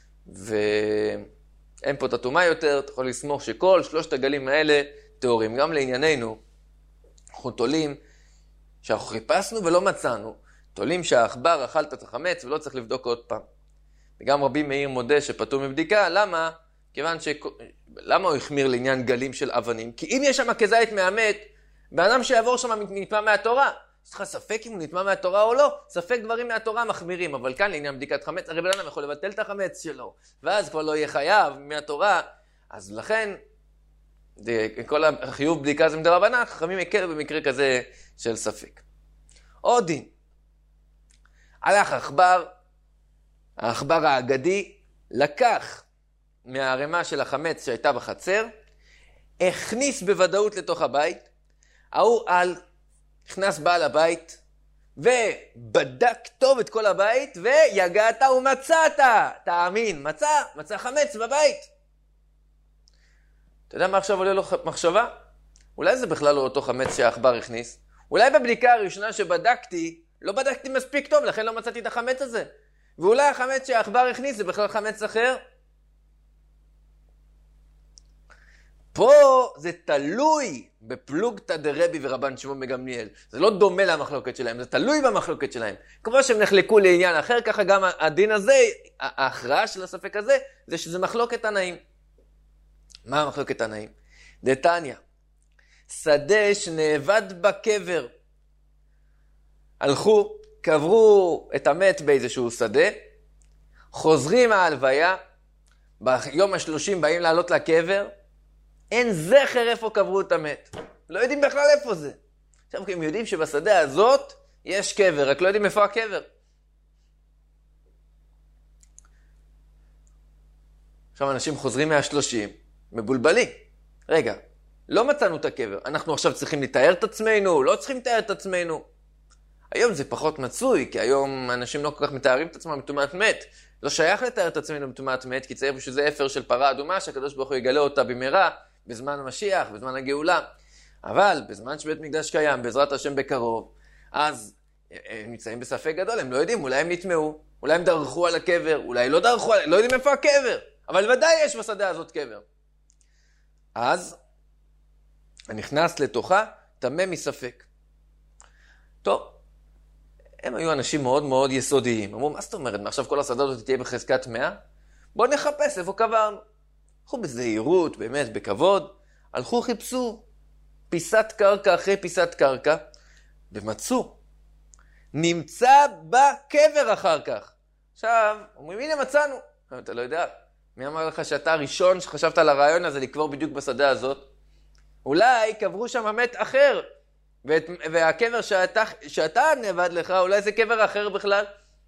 ואין פה את הטומאה יותר, אתה יכול לסמוך שכל 3 הגלים האלה טהורים. גם לענייננו, אנחנו תולים שאנחנו חיפשנו ולא מצאנו. תולים שהעכבר אכל את החמץ ולא צריך לבדוק עוד פעם. וגם רבי מאיר מודה שפטור מבדיקה, למה? כיוון למה הוא החמיר לעניין גלים של אבנים? כי אם יש שם כזית מהמת, באדם שיעבור שם נטמע מהתורה. יש לך ספק אם הוא נטמע מהתורה או לא? ספק דברים מהתורה מחמירים, אבל כאן לעניין בדיקת חמץ, הרי בן אדם יכול לבטל את החמץ שלו, ואז כבר לא יהיה חייב מהתורה. אז לכן, כל החיוב בדיקה זה מדרבנן, חכמים הקלו במקרה כזה של ספק. עוד דין. הלך העכבר האגדי, לקח מהערימה של החמץ שהייתה בחצר, הכניס בוודאות לתוך הבית, נכנס בעל הבית, ובדק טוב את כל הבית, ויגעת ומצאת, תאמין, מצא חמץ בבית. אתה יודע מה עכשיו עולה לו מחשבה? אולי זה בכלל לא אותו חמץ שהעכבר הכניס? אולי בבדיקה הראשונה שבדקתי, לא בדקתי מספיק טוב, לכן לא מצאתי את החמץ הזה. ואולי החמץ שהעכבר הכניס זה בכלל חמץ אחר? פה זה תלוי בפלוגתא דרבי ורבן שמעון בגמליאל. זה לא דומה למחלוקת שלהם, זה תלוי במחלוקת שלהם. כמו שהם נחלקו לעניין אחר, ככה גם הדין הזה, ההכרעה של הספק הזה, זה שזה מחלוקת תנאים. מה המחלוקת תנאים? דתניא, שדה שנאבד בקבר. הלכו, קברו את המת באיזשהו שדה, חוזרים מההלוויה, ביום ה-30 באים לעלות לקבר, אין זכר איפה קברו את המת. לא יודעים בכלל איפה זה. עכשיו, כי הם יודעים שבשדה הזאת יש קבר, רק לא יודעים איפה הקבר. עכשיו אנשים חוזרים מה-30, מבולבלים. רגע, לא מצאנו את הקבר. אנחנו עכשיו צריכים לתאר את עצמנו, לא צריכים לתאר את עצמנו. היום זה פחות מצוי, כי היום אנשים לא כל כך מתארים את עצמם בטומאת מת. לא שייך לתאר את עצמנו בטומאת מת, כי צריך בשביל זה אפר של פרה אדומה, שהקדוש ברוך הוא יגלה אותה במהרה, בזמן המשיח, בזמן הגאולה. אבל בזמן שבית מקדש קיים, בעזרת השם בקרוב, אז הם נמצאים בספק גדול, הם לא יודעים, אולי הם נטמעו, אולי הם דרכו על הקבר, אולי לא דרכו, לא יודעים איפה הקבר, אבל ודאי יש בשדה הזאת קבר. אז הנכנס לתוכה טמא מספק. טוב, הם היו אנשים מאוד מאוד יסודיים. אמרו, מה זאת אומרת? מעכשיו כל השדה הזאת תהיה בחזקת 100? בואו נחפש איפה קברנו. הלכו בזהירות, באמת, בכבוד. הלכו, חיפשו פיסת קרקע אחרי פיסת קרקע, ומצאו. נמצא בקבר אחר כך. עכשיו, אומרים, הנה מצאנו. אתה לא יודע, מי אמר לך שאתה הראשון שחשבת על הרעיון הזה לקבור בדיוק בשדה הזאת? אולי קברו שם מת אחר. והקבר שאתה נאבד לך, אולי זה קבר אחר בכלל.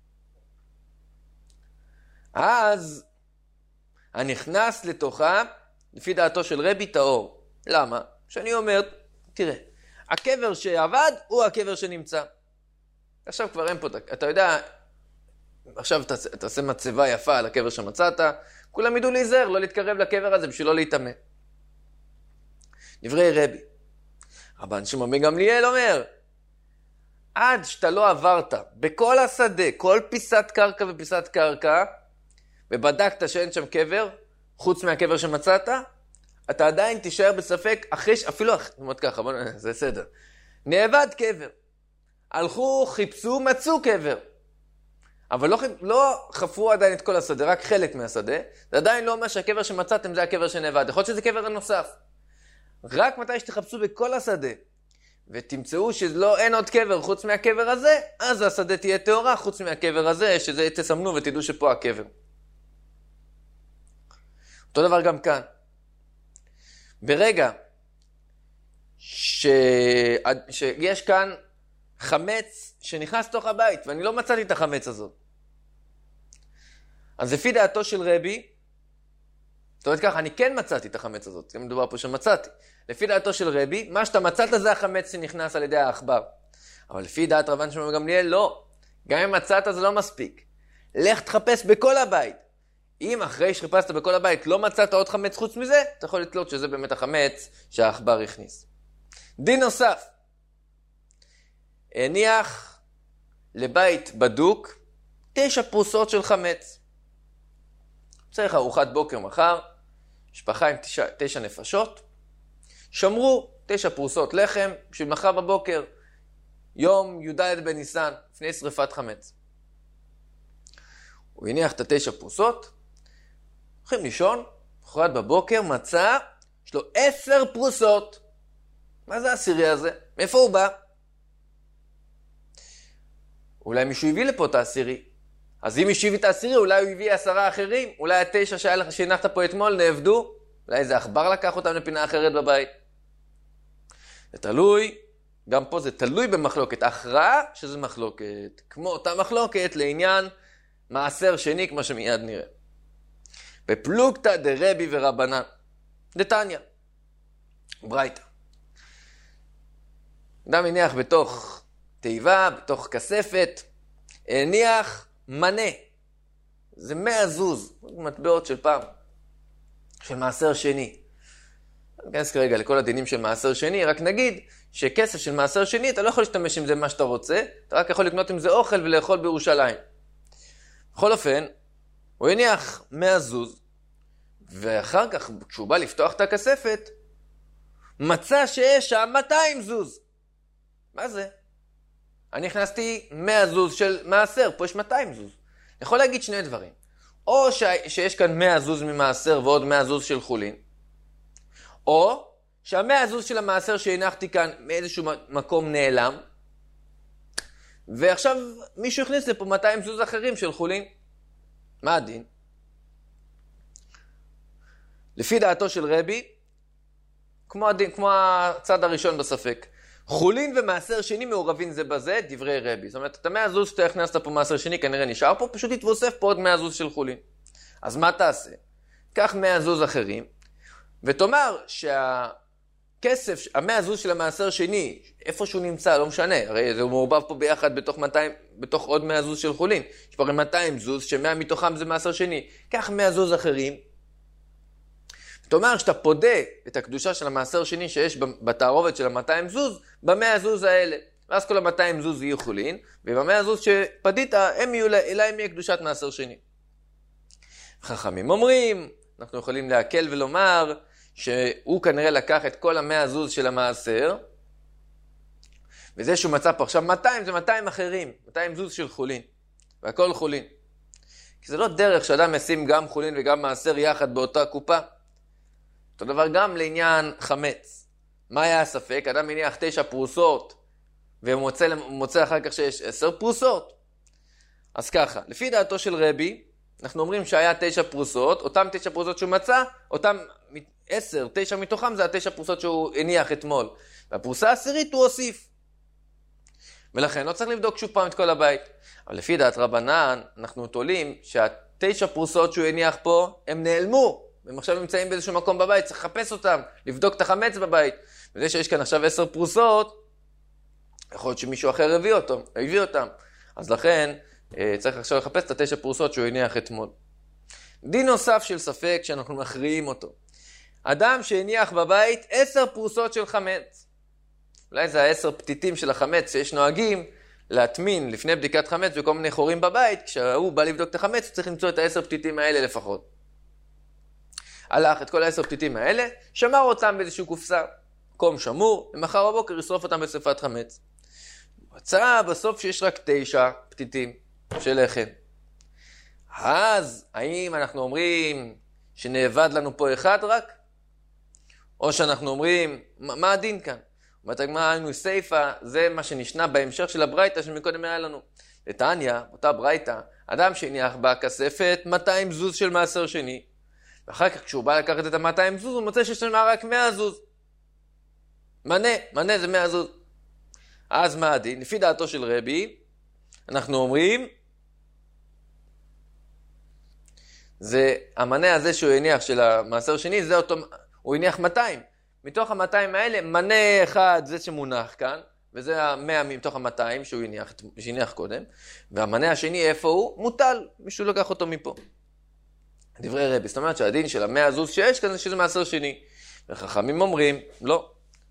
אז הנכנס לתוכה, לפי דעתו של רבי טהור. למה? שאני אומר, תראה, הקבר שעבד הוא הקבר שנמצא. עכשיו כבר אין פה, אתה יודע, עכשיו תעשה מצבה יפה על הקבר שמצאת, כולם ידעו להיזהר, לא להתקרב לקבר הזה בשביל לא להתאמן. דברי רבי. רבן שמעון בן גמליאל אומר, עד שאתה לא עברת בכל השדה, כל פיסת קרקע ופיסת קרקע, ובדקת שאין שם קבר, חוץ מהקבר שמצאת, אתה עדיין תישאר בספק, אפילו, נאמר ככה, זה סדר. נאבד קבר. הלכו, חיפשו, מצאו קבר. אבל לא חפרו עדיין את כל השדה, רק חלק מהשדה. זה עדיין לא אומר שהקבר שמצאתם זה הקבר שנאבד. יכול להיות שזה קבר הנוסף. רק מתי שתחפשו בכל השדה, ותמצאו שאין עוד קבר חוץ מהקבר הזה, אז השדה תהיה טהורה חוץ מהקבר הזה, שזה תסמנו ותדעו שפה הקבר. אותו דבר גם כאן. ברגע שיש כאן חמץ שנכנס תוך הבית, ואני לא מצאתי את החמץ הזאת. אז לפי דעתו של רבי, זאת אומרת ככה, אני כן מצאתי את החמץ הזאת, זה מדובר פה שמצאתי. לפי דעתו של רבי, מה שאתה מצאת זה החמץ שנכנס על ידי העכבר. אבל לפי דעת רבן שמעון בן גמליאל, לא. גם אם מצאת זה לא מספיק. לך תחפש בכל הבית. אם אחרי שחיפשת בכל הבית לא מצאת עוד חמץ חוץ מזה, אתה יכול לתלות שזה באמת החמץ שהעכבר הכניס. דין נוסף. הניח לבית בדוק 9 פרוסות של חמץ. צריך ארוחת בוקר מחר, משפחה עם 9 נפשות, שמרו 9 פרוסות לחם בשביל מחר בבוקר, יום י"ד בניסן, לפני שריפת חמץ. הוא הניח את 9 פרוסות, הולכים לישון, מחרת בבוקר מצא, יש לו 10 פרוסות. מה זה העשירי הזה? מאיפה הוא בא? אולי מישהו הביא לפה את העשירי. אז אם מישהו הביא את העשירי, אולי הוא הביא 10 אחרים, אולי 9 שהנחת פה אתמול נאבדו, אולי איזה עכבר לקח אותם לפינה אחרת בבית. זה תלוי, גם פה זה תלוי במחלוקת. הכרעה שזה מחלוקת, כמו אותה מחלוקת לעניין מעשר שני, כמו שמיד נראה. בפלוגתא דרבי ורבנן, דתניא, ברייתא. אדם הניח בתוך תיבה, בתוך כספת, הניח מנה. זה 100 זוז, מטבעות של פעם, של מעשר שני. ניכנס כרגע לכל הדינים של מעשר שני, רק נגיד שכסף של מעשר שני, אתה לא יכול להשתמש עם זה מה שאתה רוצה, אתה רק יכול לקנות עם זה אוכל ולאכול בירושלים. בכל אופן, הוא הניח 100 זוז, ואחר כך, כשהוא בא לפתוח את הכספת, מצא שיש שם 200 זוז. מה זה? אני הכנסתי 100 זוז של מעשר, פה יש 200 זוז. אני יכול להגיד שני דברים. או שיש כאן 100 זוז ממעשר ועוד 100 זוז של חולין, או שה100 זוז של המעשר שהנחתי כאן מאיזשהו מקום נעלם, ועכשיו מישהו הכניס לפה 200 זוז אחרים של חולין. מה הדין? לפי דעתו של רבי, כמו הצד הראשון בספק, חולין ומעשר שני מעורבים זה בזה, דברי רבי. זאת אומרת, את 100 זוז שאתה הכנסת פה מעשר שני כנראה נשאר פה, פשוט יתווסף פה עוד 100 זוז של חולין. אז מה תעשה? קח 100 זוז אחרים, ותאמר שהכסף, 100 זוז של המעשר שני, איפה שהוא נמצא, לא משנה, הרי זה מעורבב פה ביחד בתוך עוד 100 זוז של חולין. יש פה 200 זוז, ש100 מתוכם זה מעשר שני. קח 100 זוז אחרים, תאמר שאתה פודה את הקדושה של המעשר שני שיש בתערובת של ה200 זוז, ב100 זוז האלה. ואז כל ה200 זוז יהיו חולין, וב100 זוז שפדית, הם יהיו אליהם יהיה קדושת מעשר שני. חכמים אומרים, אנחנו יכולים להקל ולומר, שהוא כנראה לקח את כל ה100 זוז של המעשר, וזה שהוא מצא פה עכשיו 200, זה 200 אחרים, 200 זוז של חולין, והכל חולין. כי זה לא דרך שאדם ישים גם חולין וגם מעשר יחד באותה קופה. אותו דבר גם לעניין חמץ. מה היה הספק? אדם מניח 9 פרוסות, ומוצא אחר כך שיש 10 פרוסות. אז ככה, לפי דעתו של רבי, אנחנו אומרים שהיה 9 פרוסות, אותם 9 פרוסות שהוא מצא, אותם 10, 9 מתוכם זה ה9 פרוסות שהוא הניח אתמול. והפרוסה העשירית הוא הוסיף. ולכן לא צריך לבדוק שוב פעם את כל הבית. אבל לפי דעת רבנן, אנחנו תולים שה9 פרוסות שהוא הניח פה, הם נעלמו. והם עכשיו נמצאים באיזשהו מקום בבית, צריך לחפש אותם, לבדוק את החמץ בבית. וזה שיש כאן עכשיו 10 פרוסות, יכול להיות שמישהו אחר הביא אותם. אז לכן צריך עכשיו לחפש את ה9 פרוסות שהוא הניח אתמול. דין נוסף של ספק שאנחנו מכריעים אותו. אדם שהניח בבית 10 פרוסות של חמץ. אולי זה 10 פתיתים של החמץ שיש נוהגים להטמין לפני בדיקת חמץ וכל מיני חורים בבית. כשהוא בא לבדוק את החמץ, הוא צריך למצוא את 10 פתיתים האלה לפחות. הלך את כל 10 פתיתים האלה, שמר אותם באיזשהו קופסה, מקום שמור, ומחר בבוקר ישרוף אותם בשרפת חמץ. מצא בסוף שיש רק 9 פתיתים של לחם. אז האם אנחנו אומרים שנאבד לנו פה אחד רק? או שאנחנו אומרים, מה הדין כאן? בתגמרא היינו סייפה, זה מה שנשנה בהמשך של הברייתא שמקודם היה לנו. לטניה, אותה ברייתא, אדם שהניח בכספת 200 זוז של מעשר שני, ואחר כך כשהוא בא לקחת את ה200 זוז, הוא מוצא שיש לנו רק 100 זוז. מנה זה 100 זוז. אז מה הדין? לפי דעתו של רבי, אנחנו אומרים, זה המנה הזה שהוא הניח של המעשר שני, זה אותו, הוא הניח 200. מתוך ה200 האלה, מנה אחד זה שמונח כאן, וזה ה100 מתוך ה200 שהוא הניח קודם, והמנה השני איפה הוא? מוטל, מישהו לקח אותו מפה. דברי רבי, זאת אומרת שהדין של 100 זוז שיש כאן זה שזה מעשר שני. וחכמים אומרים, לא.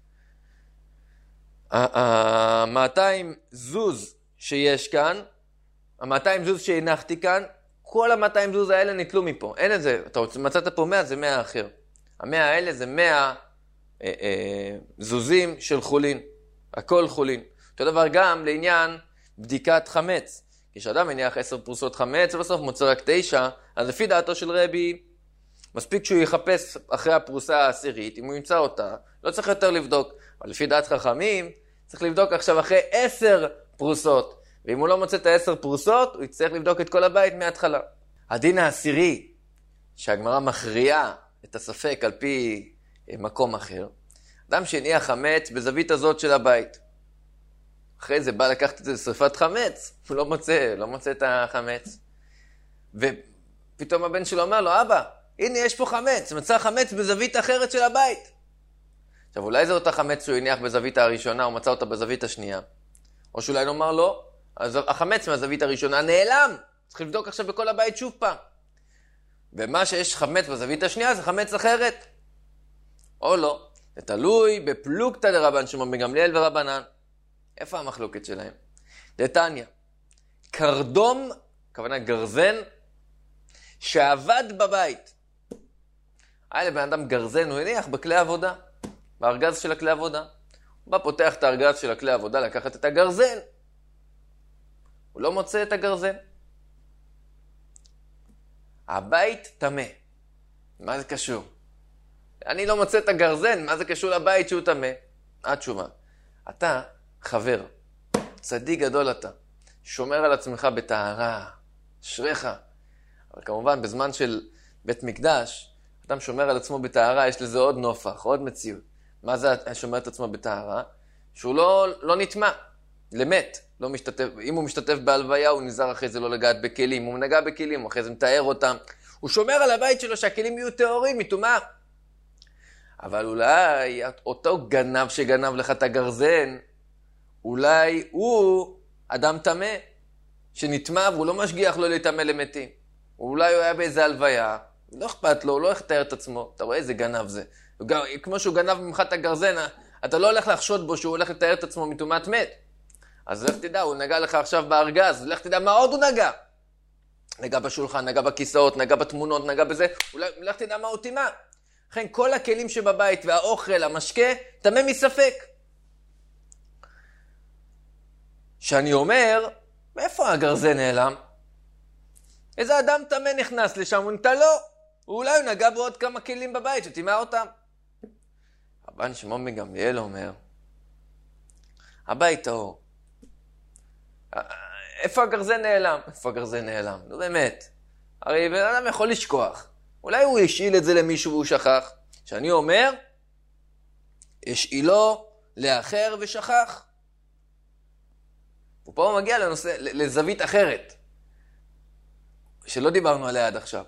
200 זוז שיש כאן, 200 זוז שהנחתי כאן, כל 200 זוז האלה ניטלו מפה. אין את זה, אתה מצאת פה 100, זה 100 אחר. 100 האלה זה 100 זוזים של חולין. הכל חולין. אותו דבר גם לעניין בדיקת חמץ. כשאדם מניח 10 פרוסות חמץ, ובסוף מוצא רק 9, אז לפי דעתו של רבי, מספיק שהוא יחפש אחרי הפרוסה העשירית, אם הוא ימצא אותה, לא צריך יותר לבדוק. אבל לפי דעת חכמים, צריך לבדוק עכשיו אחרי 10 פרוסות. ואם הוא לא מוצא את 10 פרוסות, הוא יצטרך לבדוק את כל הבית מההתחלה. הדין העשירי, שהגמרא מכריעה את הספק על פי מקום אחר, אדם שהניח חמץ בזווית הזאת של הבית. אחרי זה בא לקחת את זה לשרפת חמץ, הוא לא מוצא את החמץ. ופתאום הבן שלו אומר לו, אבא, הנה יש פה חמץ, מצא חמץ בזווית אחרת של הבית. עכשיו אולי זה אותה חמץ שהוא הניח בזווית הראשונה, הוא מצא אותה בזווית השנייה. או שאולי נאמר לו, אז החמץ מהזווית הראשונה נעלם, צריך לבדוק עכשיו בכל הבית שוב פעם. ומה שיש חמץ בזווית השנייה זה חמץ אחרת. או לא. זה תלוי בפלוגתא דרבן שמעון בן גמליאל ורבנן. איפה המחלוקת שלהם? דתניא, קרדום, הכוונה גרזן, שעבד בבית. היה לבן אדם גרזן, הוא הניח בכלי עבודה, בארגז של הכלי עבודה. הוא בא פותח את הארגז של הכלי עבודה, לקחת את הגרזן. הוא לא מוצא את הגרזן. הבית טמא. מה זה קשור? אני לא מוצא את הגרזן, מה זה קשור לבית שהוא טמא? התשובה. אתה חבר, צדיק גדול אתה, שומר על עצמך בטהרה, אשריך. אבל כמובן בזמן של בית מקדש, אדם שומר על עצמו בטהרה, יש לזה עוד נופח, עוד מציאות. מה זה שומר את עצמו בטהרה? שהוא לא נטמע, למת. לא משתתף, אם הוא משתתף בהלוויה, הוא נזהר אחרי זה לא לגעת בכלים. הוא נגע בכלים, הוא אחרי זה מתאר אותם. הוא שומר על הבית שלו שהכלים יהיו טהורים, מטומאה. אבל אולי אותו גנב שגנב לך את הגרזן, אולי הוא אדם טמא, שנטמע והוא לא משגיח לו להטמא למתים. אולי הוא היה באיזה הלוויה, לא אכפת לו, הוא לא יתאר את עצמו. אתה רואה איזה גנב זה. כמו שהוא גנב ממך את הגרזן, אתה לא הולך לחשוד בו שהוא הולך לתאר את עצמו מטומאת מת. אז לך תדע, הוא נגע לך עכשיו בארגז, לך תדע מה עוד הוא נגע. נגע בשולחן, נגע בכיסאות, נגע בתמונות, נגע בזה, אולי לך תדע מה הוא טימא. לכן כל הכלים שבבית והאוכל, המשקה, טמא מספק. שאני אומר, מאיפה הגרזן נעלם? איזה אדם טמא נכנס לשם, הוא נטע לו. אולי הוא נגע בעוד כמה כלים בבית שטימא אותם. רבן שמעון בן גמליאל אומר, הבית טהור. איפה הגרזן נעלם? איפה הגרזן נעלם? נו באמת. הרי בן אדם יכול לשכוח. אולי הוא השאיל את זה למישהו והוא שכח. שאני אומר, השאילו לאחר ושכח. ופה הוא מגיע לזווית אחרת, שלא דיברנו עליה עד עכשיו.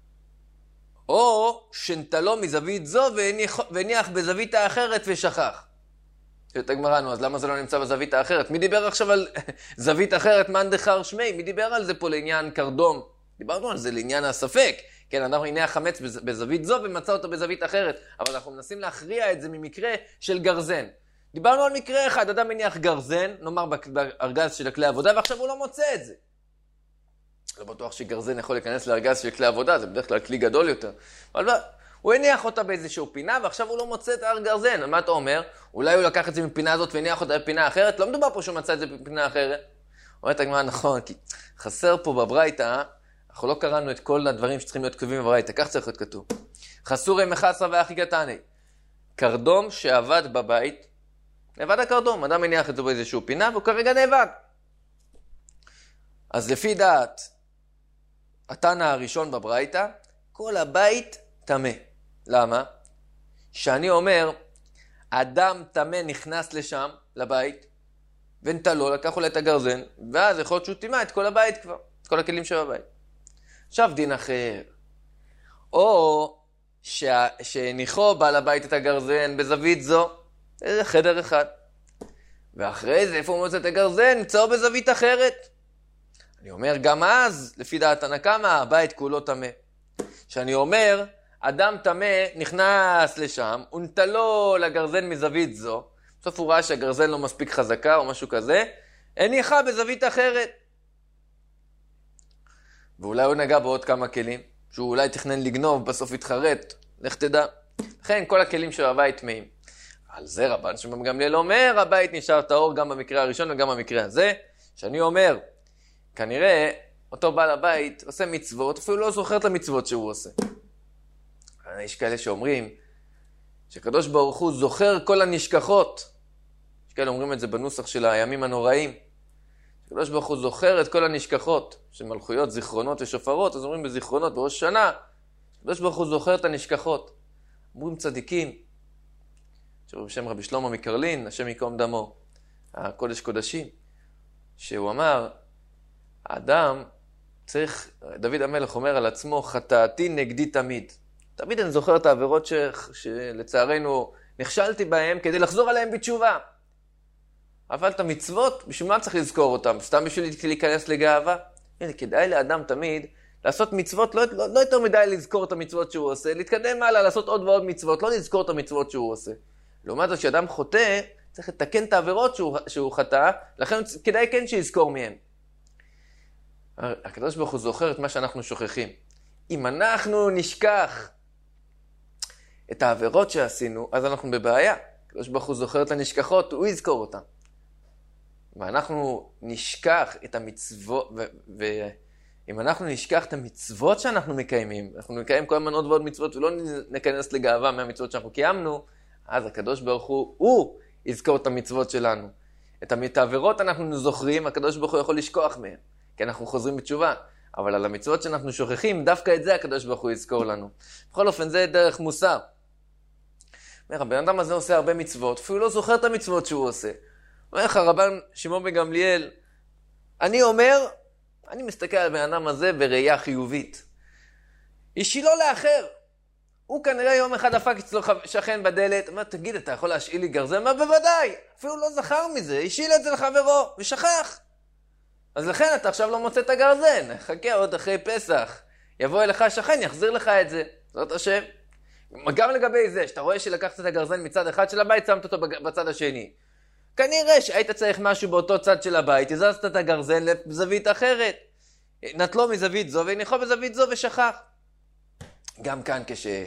או שנטלו מזווית זו והניח בזווית האחרת ושכח. שאת הגמרנו, אז למה זה לא נמצא בזווית האחרת? מי דיבר עכשיו על זווית אחרת, מאן דכר שמי? מי דיבר על זה פה לעניין קרדום? דיברנו על זה לעניין הספק. כן, אנחנו הניח חמץ בזווית זו ומצא אותו בזווית אחרת. אבל אנחנו מנסים להכריע את זה ממקרה של גרזן. דיברנו על מקרה אחד, אדם מניח גרזן, נאמר בארגז של כלי עבודה, ועכשיו הוא לא מוצא את זה. לא בטוח שגרזן יכול להיכנס לארגז של כלי עבודה, זה בדרך כלל כלי גדול יותר. אבל הוא הניח אותה באיזשהו פינה, ועכשיו הוא לא מוצא את הגרזן. מה אתה אומר? אולי הוא לקח את זה מפינה הזאת והניח אותה בפינה אחרת? לא מדובר פה שהוא מצא את זה בפינה אחרת. אומרת הגמרא, נכון, כי חסר פה בברייתא, אנחנו לא קראנו את כל הדברים שצריכים להיות כתובים בברייתא, כך צריך להיות כתוב. חסורי מחסרא ואחי קטני. קרדום שעבד בבית, נאבד הקרדום, אדם מניח את זה באיזשהו פינה, והוא כרגע נאבד. אז לפי דעת, התנא הראשון בברייתא, כל הבית טמא. למה? שאני אומר, אדם טמא נכנס לשם, לבית, ונטלו, לקח אולי את הגרזן, ואז יכול להיות שהוא טימא את כל הבית כבר, את כל הכלים שבבית. עכשיו דין אחר. או שהניחו בעל הבית את הגרזן בזווית זו, זה חדר אחד. ואחרי זה, איפה הוא מוצא את הגרזן? נמצאו בזווית אחרת. אני אומר, גם אז, לפי דעת תנא קמא, הבית כולו טמא. שאני אומר, אדם טמא נכנס לשם, ונטלו לגרזן מזווית זו, בסוף הוא ראה שהגרזן לא מספיק חזקה או משהו כזה, הניחה בזווית אחרת. ואולי הוא נגע בעוד כמה כלים, שהוא אולי תכנן לגנוב, בסוף התחרט, לך תדע. לכן כל הכלים של הבית טמאים. על זה רבן שמעון בן גמליאל אומר, הבית נשאר טהור גם במקרה הראשון וגם במקרה הזה, שאני אומר, כנראה אותו בעל הבית עושה מצוות, אפילו לא זוכר את המצוות שהוא עושה. יש כאלה שאומרים שקדוש ברוך הוא זוכר כל הנשכחות. יש כאלה אומרים את זה בנוסח של הימים הנוראים. שקדוש ברוך הוא זוכר את כל הנשכחות, שמלכויות, זיכרונות ושופרות, אז אומרים בזיכרונות, בראש שנה, קדוש ברוך הוא זוכר את הנשכחות. אומרים צדיקים, בשם רבי שלמה מקרלין, השם יקום דמו, הקודש קודשים, שהוא אמר, האדם צריך, דוד המלך אומר על עצמו, חטאתי נגדי תמיד. תמיד אני זוכר את העבירות שלצערנו נכשלתי בהן, כדי לחזור עליהן בתשובה. אבל את המצוות, בשביל מה צריך לזכור אותם? סתם בשביל להיכנס לגאווה? הנה, כדאי לאדם תמיד לעשות מצוות, לא יותר מדי לזכור את המצוות שהוא עושה, להתקדם הלאה, לעשות עוד ועוד מצוות, לא לזכור את המצוות שהוא עושה. לעומת זאת, כשאדם חוטא, צריך לתקן את העבירות שהוא חטא, לכן כדאי כן שיזכור מהם. הקדוש ברוך הוא זוכר את מה שאנחנו שוכחים. אם אנחנו נשכח את העבירות שעשינו, אז אנחנו בבעיה. הקדוש ברוך הוא זוכר את הנשכחות, הוא יזכור אותן. ואנחנו נשכח את המצוות, ואם אנחנו נשכח את המצוות שאנחנו מקיימים, אנחנו נקיים כל הזמן עוד ועוד מצוות, ולא ניכנס לגאווה מהמצוות שאנחנו קיימנו, אז הקדוש ברוך הוא יזכור את המצוות שלנו. את העבירות אנחנו זוכרים, הקדוש ברוך הוא יכול לשכוח מהם, כי אנחנו חוזרים בתשובה. אבל על המצוות שאנחנו שוכחים, דווקא את זה הקדוש ברוך הוא יזכור לנו. בכל אופן, זה דרך מוסר. הבן אדם הזה עושה הרבה מצוות, אפילו לא זוכר את המצוות שהוא עושה. אומר לך רבן שמעון בן גמליאל, אני מסתכל על הבן אדם הזה בראייה חיובית. השאילו לאחר. הוא כנראה יום אחד דפק אצלו שכן בדלת, אומר, תגיד, אתה יכול להשאיל לי גרזן? מה בוודאי, אפילו לא זכר מזה, השאיל את זה לחברו, ושכח. אז לכן אתה עכשיו לא מוצא את הגרזן, חכה עוד אחרי פסח, יבוא אליך השכן, יחזיר לך את זה, זאת השם. גם לגבי זה, שאתה רואה שלקחת את הגרזן מצד אחד של הבית, שמת אותו בצד השני. כנראה שהיית צריך משהו באותו צד של הבית, הזזת את הגרזן לזווית אחרת. נטלו מזווית זו והניחו בזווית זו ושכח. גם כאן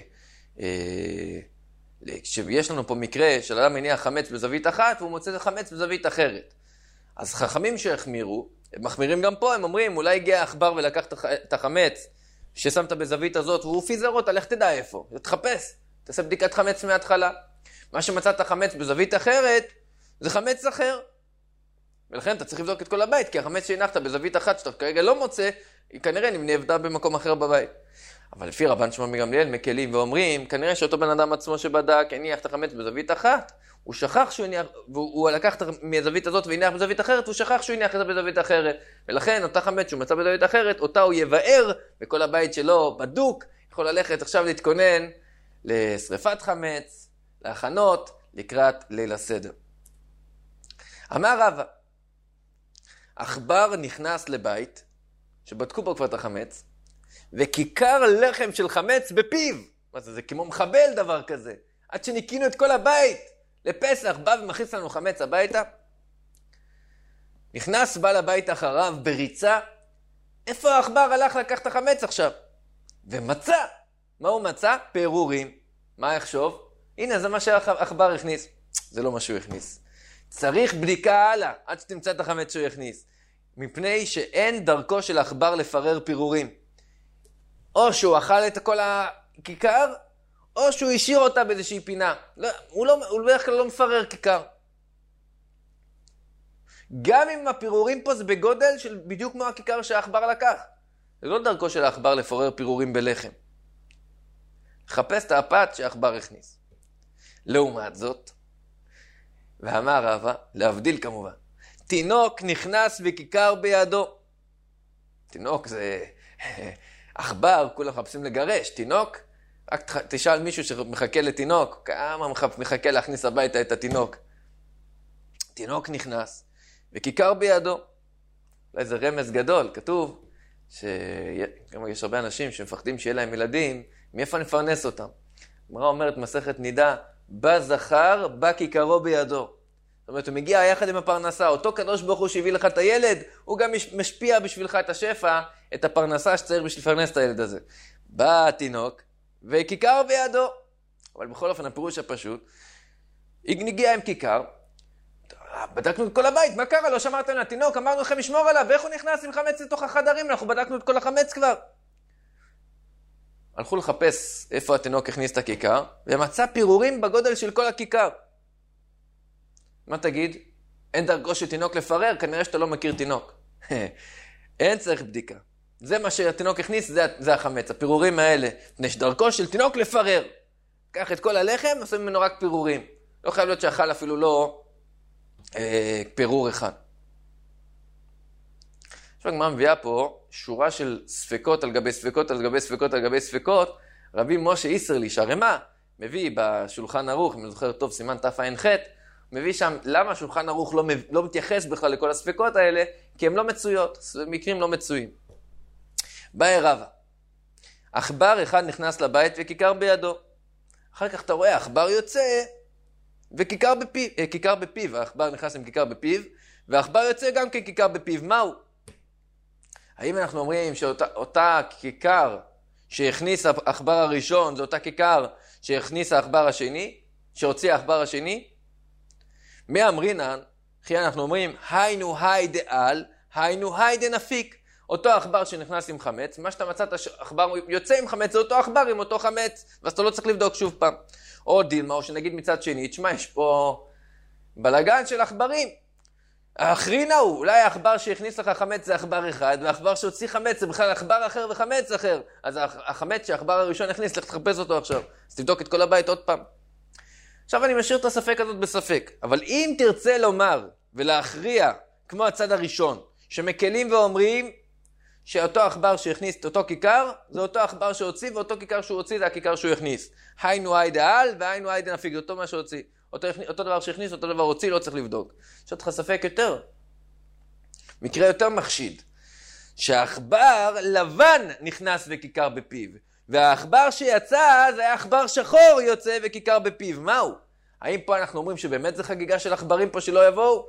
כשיש לנו פה מקרה של אדם מניח חמץ בזווית אחת, והוא מוצא את חמץ בזווית אחרת. אז חכמים שהחמירו, הם מחמירים גם פה, הם אומרים, אולי הגיע העכבר ולקח את החמץ ששמת בזווית הזאת, והוא פיזר אותה, לך תדע איפה, תחפש, תעשה בדיקת חמץ מההתחלה. מה שמצאת חמץ בזווית אחרת, זה חמץ אחר. ולכן אתה צריך לבדוק את כל הבית, כי החמץ שהנחת בזווית אחת שאתה כרגע לא מוצא, היא כנראה נבנה במקום אחר בבית. אבל לפי רבן שמעון בן גמליאל מקלים ואומרים, כנראה שאותו בן אדם עצמו שבדק, הניח את החמץ בזווית אחת, הוא שכח שהוא הניח, והוא לקח מהזווית הזאת והניח בזווית אחרת, והוא שכח שהוא הניח את זה בזווית אחרת. ולכן אותה חמץ שהוא מצא בזווית אחרת, אותה הוא יבאר, וכל הבית שלו בדוק, יכול ללכת עכשיו להתכונן לשריפת חמץ, להכנות, לקראת ליל הסדר. אמר רבא, עכבר נכנס לבית, שבדקו בו כבר את החמץ, וכיכר לחם של חמץ בפיו. מה זה? זה כמו מחבל דבר כזה. עד שניקינו את כל הבית. לפסח בא ומכניס לנו חמץ הביתה. נכנס בעל הבית אחריו בריצה. איפה העכבר הלך לקח את החמץ עכשיו? ומצא. מה הוא מצא? פירורים. מה יחשוב? הנה זה מה שהעכבר הכניס. זה לא מה שהוא הכניס. צריך בדיקה הלאה עד שתמצא את החמץ שהוא הכניס. מפני שאין דרכו של העכבר לפרר פירורים. או שהוא אכל את כל הכיכר, או שהוא השאיר אותה באיזושהי פינה. לא, הוא בדרך כלל לא מפרר כיכר. גם אם הפירורים פה זה בגודל של בדיוק כמו הכיכר שהעכבר לקח. זה לא דרכו של העכבר לפרר פירורים בלחם. חפש את הפת שהעכבר הכניס. לעומת זאת, ואמר רבא, להבדיל כמובן, תינוק נכנס וכיכר בידו. תינוק זה עכבר, כולם מחפשים לגרש. תינוק, רק תשאל מישהו שמחכה לתינוק, כמה מחכה להכניס הביתה את התינוק. תינוק נכנס וכיכר בידו. זה רמז גדול, כתוב שיש הרבה אנשים שמפחדים שיהיה להם ילדים, מאיפה נפרנס אותם? הגמרא אומרת מסכת נידה, בא זכר, בא כיכרו בידו. זאת אומרת, הוא מגיע יחד עם הפרנסה, אותו קדוש ברוך הוא שהביא לך את הילד, הוא גם משפיע בשבילך את השפע, את הפרנסה שצריך בשביל לפרנס את הילד הזה. בא התינוק, וכיכר בידו. אבל בכל אופן, הפירוש הפשוט, נגיע עם כיכר, בדקנו את כל הבית, מה קרה? לא שמרתם לתינוק, אמרנו לכם לשמור עליו, ואיך הוא נכנס עם חמץ לתוך החדרים? אנחנו בדקנו את כל החמץ כבר. הלכו לחפש איפה התינוק הכניס את הכיכר, ומצא פירורים בגודל של כל הכיכר. מה תגיד? אין דרכו של תינוק לפרר, כנראה שאתה לא מכיר תינוק. אין צריך בדיקה. זה מה שהתינוק הכניס, זה החמץ. הפירורים האלה, יש דרכו של תינוק לפרר. קח את כל הלחם, עושה ממנו רק פירורים. לא חייב להיות שאכל אפילו לא פירור אחד. עכשיו הגמרא מביאה פה שורה של ספקות על גבי ספקות על גבי ספקות על גבי ספקות. רבי משה איסרליש הרמ"א מביא בשולחן ערוך, אם אני זוכר טוב, סימן תע"ח, מביא שם למה שולחן ערוך לא מתייחס בכלל לכל הספקות האלה, כי הם לא מצויות, מקרים לא מצויים. באי רבא. עכבר אחד נכנס לבית וכיכר בידו. אחר כך אתה רואה, עכבר יוצא וכיכר בפיו. העכבר נכנס עם כיכר בפיו, והעכבר יוצא גם ככיכר בפיו. מהו? האם אנחנו אומרים שאותה כיכר שהכניס העכבר הראשון, זו אותה כיכר שהכניס העכבר השני, שהוציא העכבר השני? מי אמרינן? אחי אנחנו אומרים, היינו היי דעל, היינו היי דנפיק. אותו עכבר שנכנס עם חמץ, מה שאתה מצאת עכבר יוצא עם חמץ, זה אותו עכבר עם אותו חמץ, ואז אתה לא צריך לבדוק שוב פעם. או דילמה, או שנגיד מצד שני, תשמע, יש פה בלגן של עכברים. האחרינה הוא, אולי העכבר שהכניס לך חמץ זה עכבר אחד, והעכבר שהוציא חמץ זה בכלל עכבר אחר וחמץ אחר. אז החמץ שהעכבר הראשון הכניס, לך תחפש אותו עכשיו. אז תבדוק את כל הבית עוד פעם. עכשיו אני משאיר את הספק הזאת בספק. אבל אם תרצה לומר ולהכריע, כמו הצד הראשון, שמקלים ואומרים שאותו עכבר שהכניס את אותו כיכר, זה אותו עכבר שהוציא, ואותו כיכר שהוא הוציא זה הכיכר שהוא הכניס. היינו היי דעל והיינו היי דנפיק, זה אותו מה שהוציא. אותו דבר שהכניס, אותו דבר הוציא, לא צריך לבדוק. יש אותך ספק יותר. מקרה יותר מחשיד. שהעכבר לבן נכנס וכיכר בפיו. והעכבר שיצא זה היה עכבר שחור יוצא וכיכר בפיו. מהו? האם פה אנחנו אומרים שבאמת זה חגיגה של עכברים פה שלא יבואו?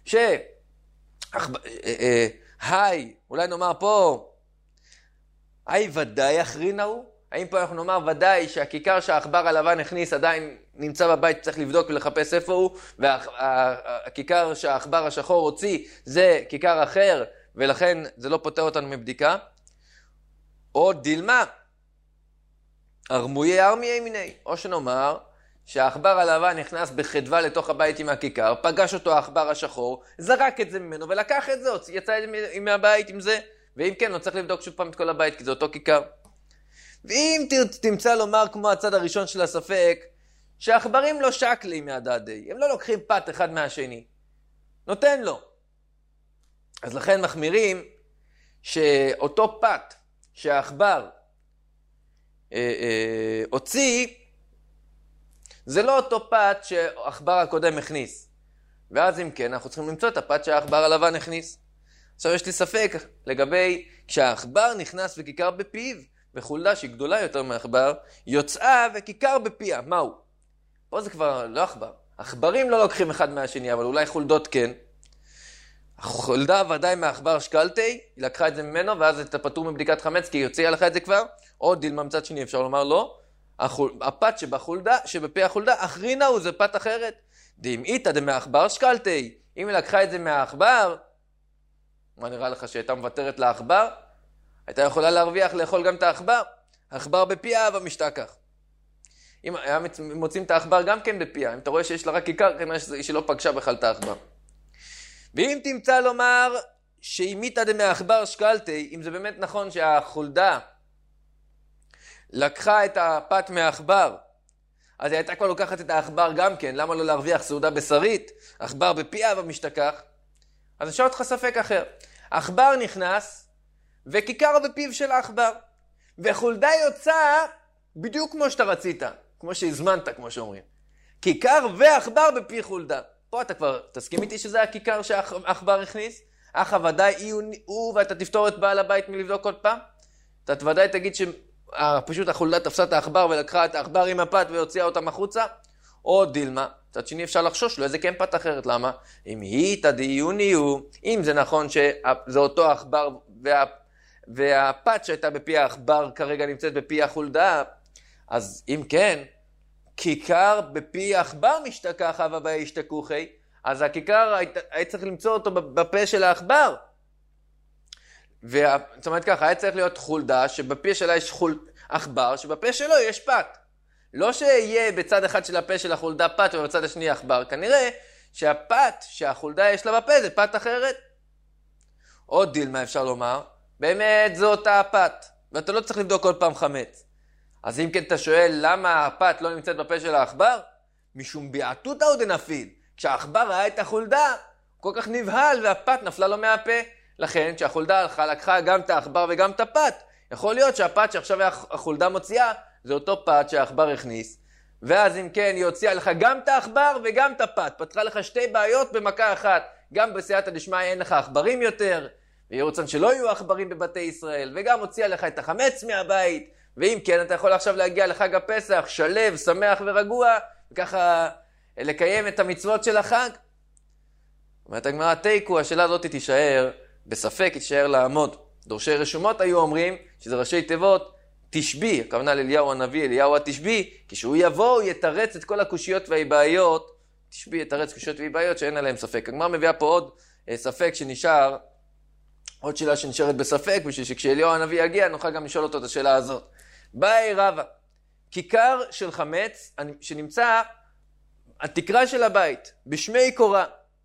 היי, אולי נאמר פה, היי ודאי אחרינה הוא? האם פה אנחנו נאמר ודאי שהכיכר שהעכבר הלבן הכניס עדיין נמצא בבית, צריך לבדוק ולחפש איפה הוא, והכיכר שהעכבר השחור הוציא זה כיכר אחר, ולכן זה לא פותר אותנו מבדיקה? או דילמה, ארמויי ארמי מיני, או שנאמר שהעכבר הלבן נכנס בחדווה לתוך הבית עם הכיכר, פגש אותו העכבר השחור, זרק את זה ממנו ולקח את זה, יצא מהבית עם זה, ואם כן, לא צריך לבדוק שוב פעם את כל הבית, כי זה אותו כיכר. ואם תמצא לומר כמו הצד הראשון של הספק, שהעכברים לא שקלים מהדעדי, הם לא לוקחים פת אחד מהשני, נותן לו. אז לכן מחמירים שאותו פת שהעכבר הוציא, זה לא אותו פת שהעכבר הקודם הכניס. ואז אם כן, אנחנו צריכים למצוא את הפת שהעכבר הלבן הכניס. עכשיו יש לי ספק לגבי כשהעכבר נכנס וכיכר בפיו, וחולדה שהיא גדולה יותר מהעכבר, יוצאה וכיכר בפיה. מהו? פה זה כבר לא עכבר. עכברים לא לוקחים אחד מהשני, אבל אולי חולדות כן. החולדה ודאי מהעכבר שקלתי, היא לקחה את זה ממנו, ואז אתה פטור מבדיקת חמץ, כי היא הוציאה לך את זה כבר. או דילמה מצד שני, אפשר לומר לא. הפת שבפי החולדה, אחרינה הוא, זה פת אחרת. דאמאיתא דמעכבר שקלתי. אם היא לקחה את זה מהעכבר, מה נראה לך שהייתה מוותרת לעכבר? הייתה יכולה להרוויח לאכול גם את העכבר. העכבר בפיה ומשתכח. אם היה מוצאים את העכבר גם כן בפיה, אם אתה רואה שיש לה רק כיכר, כנראה שהיא לא פגשה בכלל את העכבר. ואם תמצא לומר שאימתא דמעכבר שקלתי, אם זה באמת נכון שהחולדה לקחה את הפת מהעכבר, אז היא הייתה כבר לוקחת את העכבר גם כן, למה לא להרוויח סעודה בשרית? עכבר בפיה ומשתכח. אז אפשר אותך ספק אחר. עכבר נכנס, וכיכר בפיו של העכבר. וחולדה יוצאה בדיוק כמו שאתה רצית, כמו שהזמנת, כמו שאומרים. כיכר ועכבר בפי חולדה. פה אתה כבר תסכים איתי שזה הכיכר שהעכבר הכניס? אך ודאי הוא ואתה תפתור את בעל הבית מלבדוק עוד פעם? אתה ודאי תגיד שפשוט החולדה תפסה את העכבר ולקחה את העכבר עם הפת והוציאה אותם החוצה? או דילמה, צד שני אפשר לחשוש לו איזה כן פת אחרת, למה? אם היא תדיוני הוא, אם זה נכון שזה אותו עכבר והפת שהייתה בפי העכבר כרגע נמצאת בפי החולדה, אז אם כן, כיכר בפי העכבר משתכח אבא ישתכוחי, אז הכיכר היה צריך למצוא אותו בפה של העכבר. זאת אומרת ככה, היה צריך להיות חולדה שבפה שלה יש עכבר, שבפה שלו יש פת. לא שיהיה בצד אחד של הפה של החולדה פת ובצד השני עכבר, כנראה שהפת שהחולדה יש לה בפה זה פת אחרת. עוד דילמה אפשר לומר, באמת זו אותה הפת, ואתה לא צריך לבדוק כל פעם חמץ. אז אם כן אתה שואל למה הפת לא נמצאת בפה של העכבר? משום ביעתותא או דנפיל. כשהעכבר ראה את החולדה, כל כך נבהל והפת נפלה לו מהפה. לכן כשהחולדה הלכה, לקחה גם את העכבר וגם את הפת. יכול להיות שהפת שעכשיו החולדה מוציאה, זה אותו פת שהעכבר הכניס. ואז אם כן היא הוציאה לך גם את העכבר וגם את הפת. פתחה לך שתי בעיות במכה אחת. גם בסייעתא דשמיא אין לך עכברים יותר, ויהי רצון שלא יהיו עכברים בבתי ישראל, וגם הוציאה לך את החמץ מהבית, ואם כן, אתה יכול עכשיו להגיע לחג הפסח, שלב, שמח ורגוע, וככה לקיים את המצוות של החג. אומרת הגמרא, תיקו, השאלה הזאת תישאר בספק, תישאר לעמוד. דורשי רשומות היו אומרים שזה ראשי תיבות תשבי, הכוונה לאליהו הנביא, אליהו התשבי, כשהוא יבוא הוא יתרץ את כל הקושיות והבעיות, תשבי יתרץ קושיות והבעיות שאין עליהם ספק. הגמרא מביאה פה עוד ספק שנשאר, עוד שאלה שנשארת בספק, בשביל שכשאליהו הנביא יגיע נוכל גם לשאול אותו את השאלה הזאת. באי רבא, כיכר של חמץ שנמצא התקרה של הבית, בשמי קורה.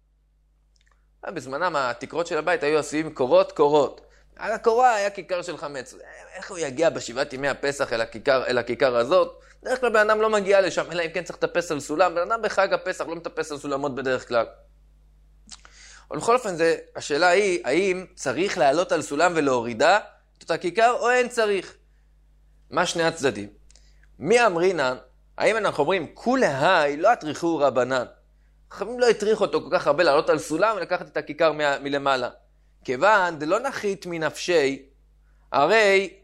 בזמנם התקרות של הבית היו עשויים קורות. על הקורה היה כיכר של חמץ. איך הוא יגיע בשבעת ימי הפסח אל הכיכר הזאת? בדרך כלל בן אדם לא מגיע לשם, אלא אם כן צריך לטפס על סולם. בן אדם בחג הפסח לא מטפס על סולמות בדרך כלל. אבל בכל אופן, השאלה היא, האם צריך לעלות על סולם ולהורידה את אותה כיכר, או אין צריך? מה שני הצדדים? מי אמרינן? האם אנחנו אומרים, כולי לא הטריחו רבנן? חכמים לא הטריחו אותו כל כך הרבה לעלות על סולם ולקחת את הכיכר מלמעלה. כיוון דלא נחית מנפשי, הרי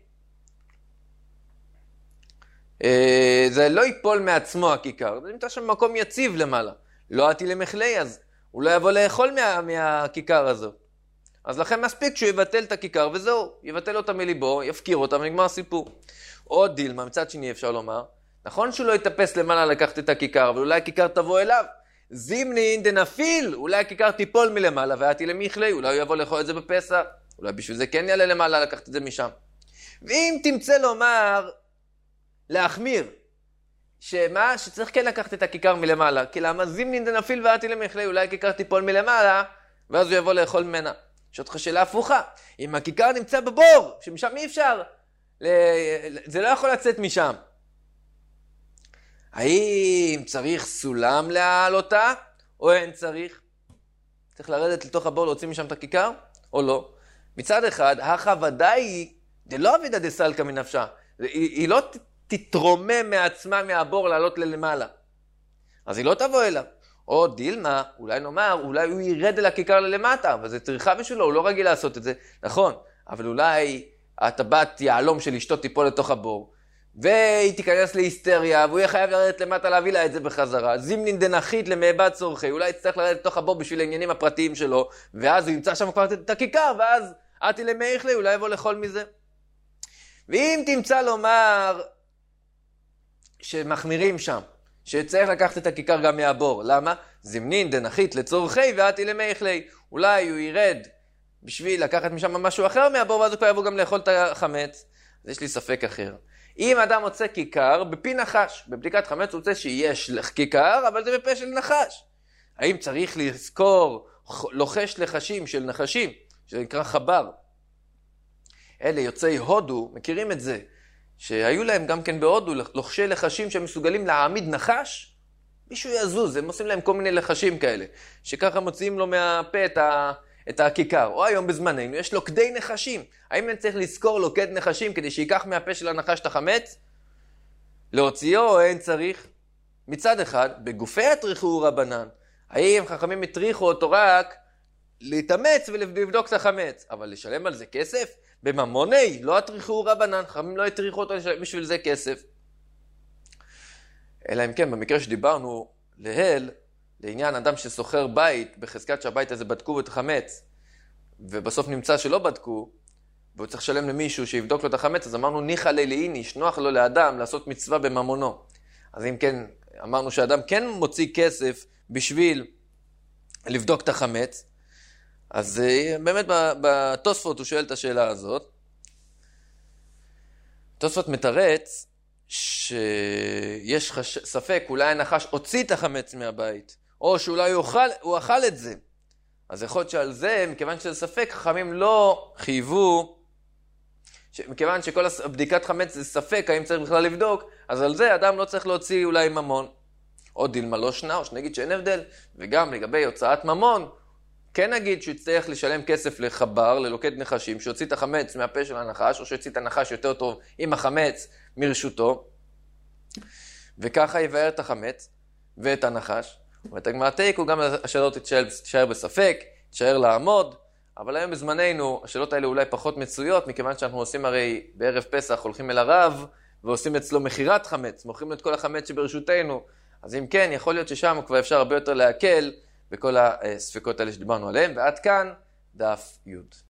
זה לא ייפול מעצמו הכיכר, זה נמצא שם מקום יציב למעלה. לא עתי למחלי, אז הוא לא יבוא לאכול מהכיכר הזו. אז לכן מספיק שהוא יבטל את הכיכר וזהו, יבטל אותה מליבו, יפקיר אותה ונגמר הסיפור. עוד דילמה, מצד שני אפשר לומר, נכון שהוא לא יתאפס למעלה לקחת את הכיכר, אבל אולי הכיכר תבוא אליו. זימנין דנפיל, אולי הכיכר תיפול מלמעלה ועתי למחלי, אולי הוא יבוא לאכול את זה בפסח, אולי בשביל זה כן יעלה למעלה לקחת את זה משם. ואם תמצא לומר, להחמיר, שצריך כן לקחת את הכיכר מלמעלה, כי למה זימנין דנפיל ועתי למחלי, אולי הכיכר תיפול מלמעלה, ואז הוא יבוא לאכול ממנה. יש אותך שאלה הפוכה, אם הכיכר נמצא בבור, שמשם אי אפשר, זה לא יכול לצאת משם. האם צריך סולם להעלותה, או אין צריך? צריך לרדת לתוך הבור להוציא משם את הכיכר, או לא? מצד אחד, הכא ודאי, זה לא אבידא דסלקא מנפשה. היא לא תתרומם מעצמה מהבור לעלות למעלה. אז היא לא תבוא אליו. או דילמה, אולי נאמר, אולי הוא ירד אל הכיכר ללמטה, אבל זה צריכה בשבילו, הוא לא רגיל לעשות את זה. נכון, אבל אולי הטבעת יעלום של אשתו תיפול לתוך הבור. והיא תיכנס להיסטריה, והוא יהיה חייב לרדת למטה להביא לה את זה בחזרה. זימנין דנחית למאבד צורכי, אולי יצטרך לרדת לתוך הבור בשביל העניינים הפרטיים שלו, ואז הוא ימצא שם כבר את הכיכר, ואז עתי למאכלי, אולי יבוא לאכול מזה. ואם תמצא לומר שמחמירים שם, שצריך לקחת את הכיכר גם מהבור, למה? זימנין דנחית לצורכי ועתי למאכלי, אולי הוא ירד בשביל לקחת משם משהו אחר מהבור, ואז הוא כבר יבוא גם לאכול את החמץ. אז יש לי ספק אחר. אם אדם מוצא כיכר בפי נחש, בבדיקת חמץ הוא רוצה שיש כיכר, אבל זה בפה של נחש. האם צריך לזכור לוחש לחשים של נחשים, שזה נקרא חבר? אלה יוצאי הודו, מכירים את זה, שהיו להם גם כן בהודו לוחשי לחשים שמסוגלים להעמיד נחש, מישהו יזוז, הם עושים להם כל מיני לחשים כאלה, שככה מוציאים לו מהפה את הכיכר. או היום בזמננו יש לוקדי נחשים. האם אני צריך לזכור לוקד נחשים כדי שיקח מהפה של הנחש את החמץ? להוציאו או אין צריך? מצד אחד, בגופי הטריחו רבנן. האם חכמים הטריחו אותו רק להתאמץ ולבדוק את החמץ? אבל לשלם על זה כסף? בממוני, לא הטריחו רבנן. חכמים לא הטריחו אותו לשלם בשביל זה כסף. אלא אם כן, במקרה שדיברנו להל, לעניין אדם שסוחר בית, בחזקת שהבית הזה בדקו את החמץ, ובסוף נמצא שלא בדקו, והוא צריך לשלם למישהו שיבדוק לו את החמץ, אז אמרנו ניחא לאיניש, נוח לו לאדם לעשות מצווה בממונו. אז אם כן, אמרנו שאדם כן מוציא כסף בשביל לבדוק את החמץ, אז באמת בתוספות הוא שואל את השאלה הזאת. תוספות מתרץ שיש ספק, אולי הנחש הוציא את החמץ מהבית, או שאולי הוא אכל את זה. אז יכול להיות שעל זה, מכיוון שזה ספק, חכמים לא חייבו, מכיוון שכל בדיקת חמץ זה ספק, האם צריך בכלל לבדוק, אז על זה אדם לא צריך להוציא אולי ממון. או דילמה לא שנה, או שנגיד שאין הבדל, וגם לגבי הוצאת ממון, כן נגיד שהוא יצטרך לשלם כסף לחבר, ללוקד נחשים, שהוציא את החמץ מהפה של הנחש, או שהוציא את הנחש יותר טוב עם החמץ מרשותו, וככה יבאר את החמץ ואת הנחש. ואת הגמרא תיקו, גם השאלות תישאר בספק, תישאר לעמוד, אבל היום בזמננו, השאלות האלה אולי פחות מצויות, מכיוון שאנחנו עושים הרי בערב פסח, הולכים אל הרב, ועושים אצלו מחירת חמץ, מוכרים את כל החמץ שברשותנו. אז אם כן, יכול להיות ששם כבר אפשר הרבה יותר להקל בכל הספקות האלה שדיברנו עליהם, ועד כאן דף י'.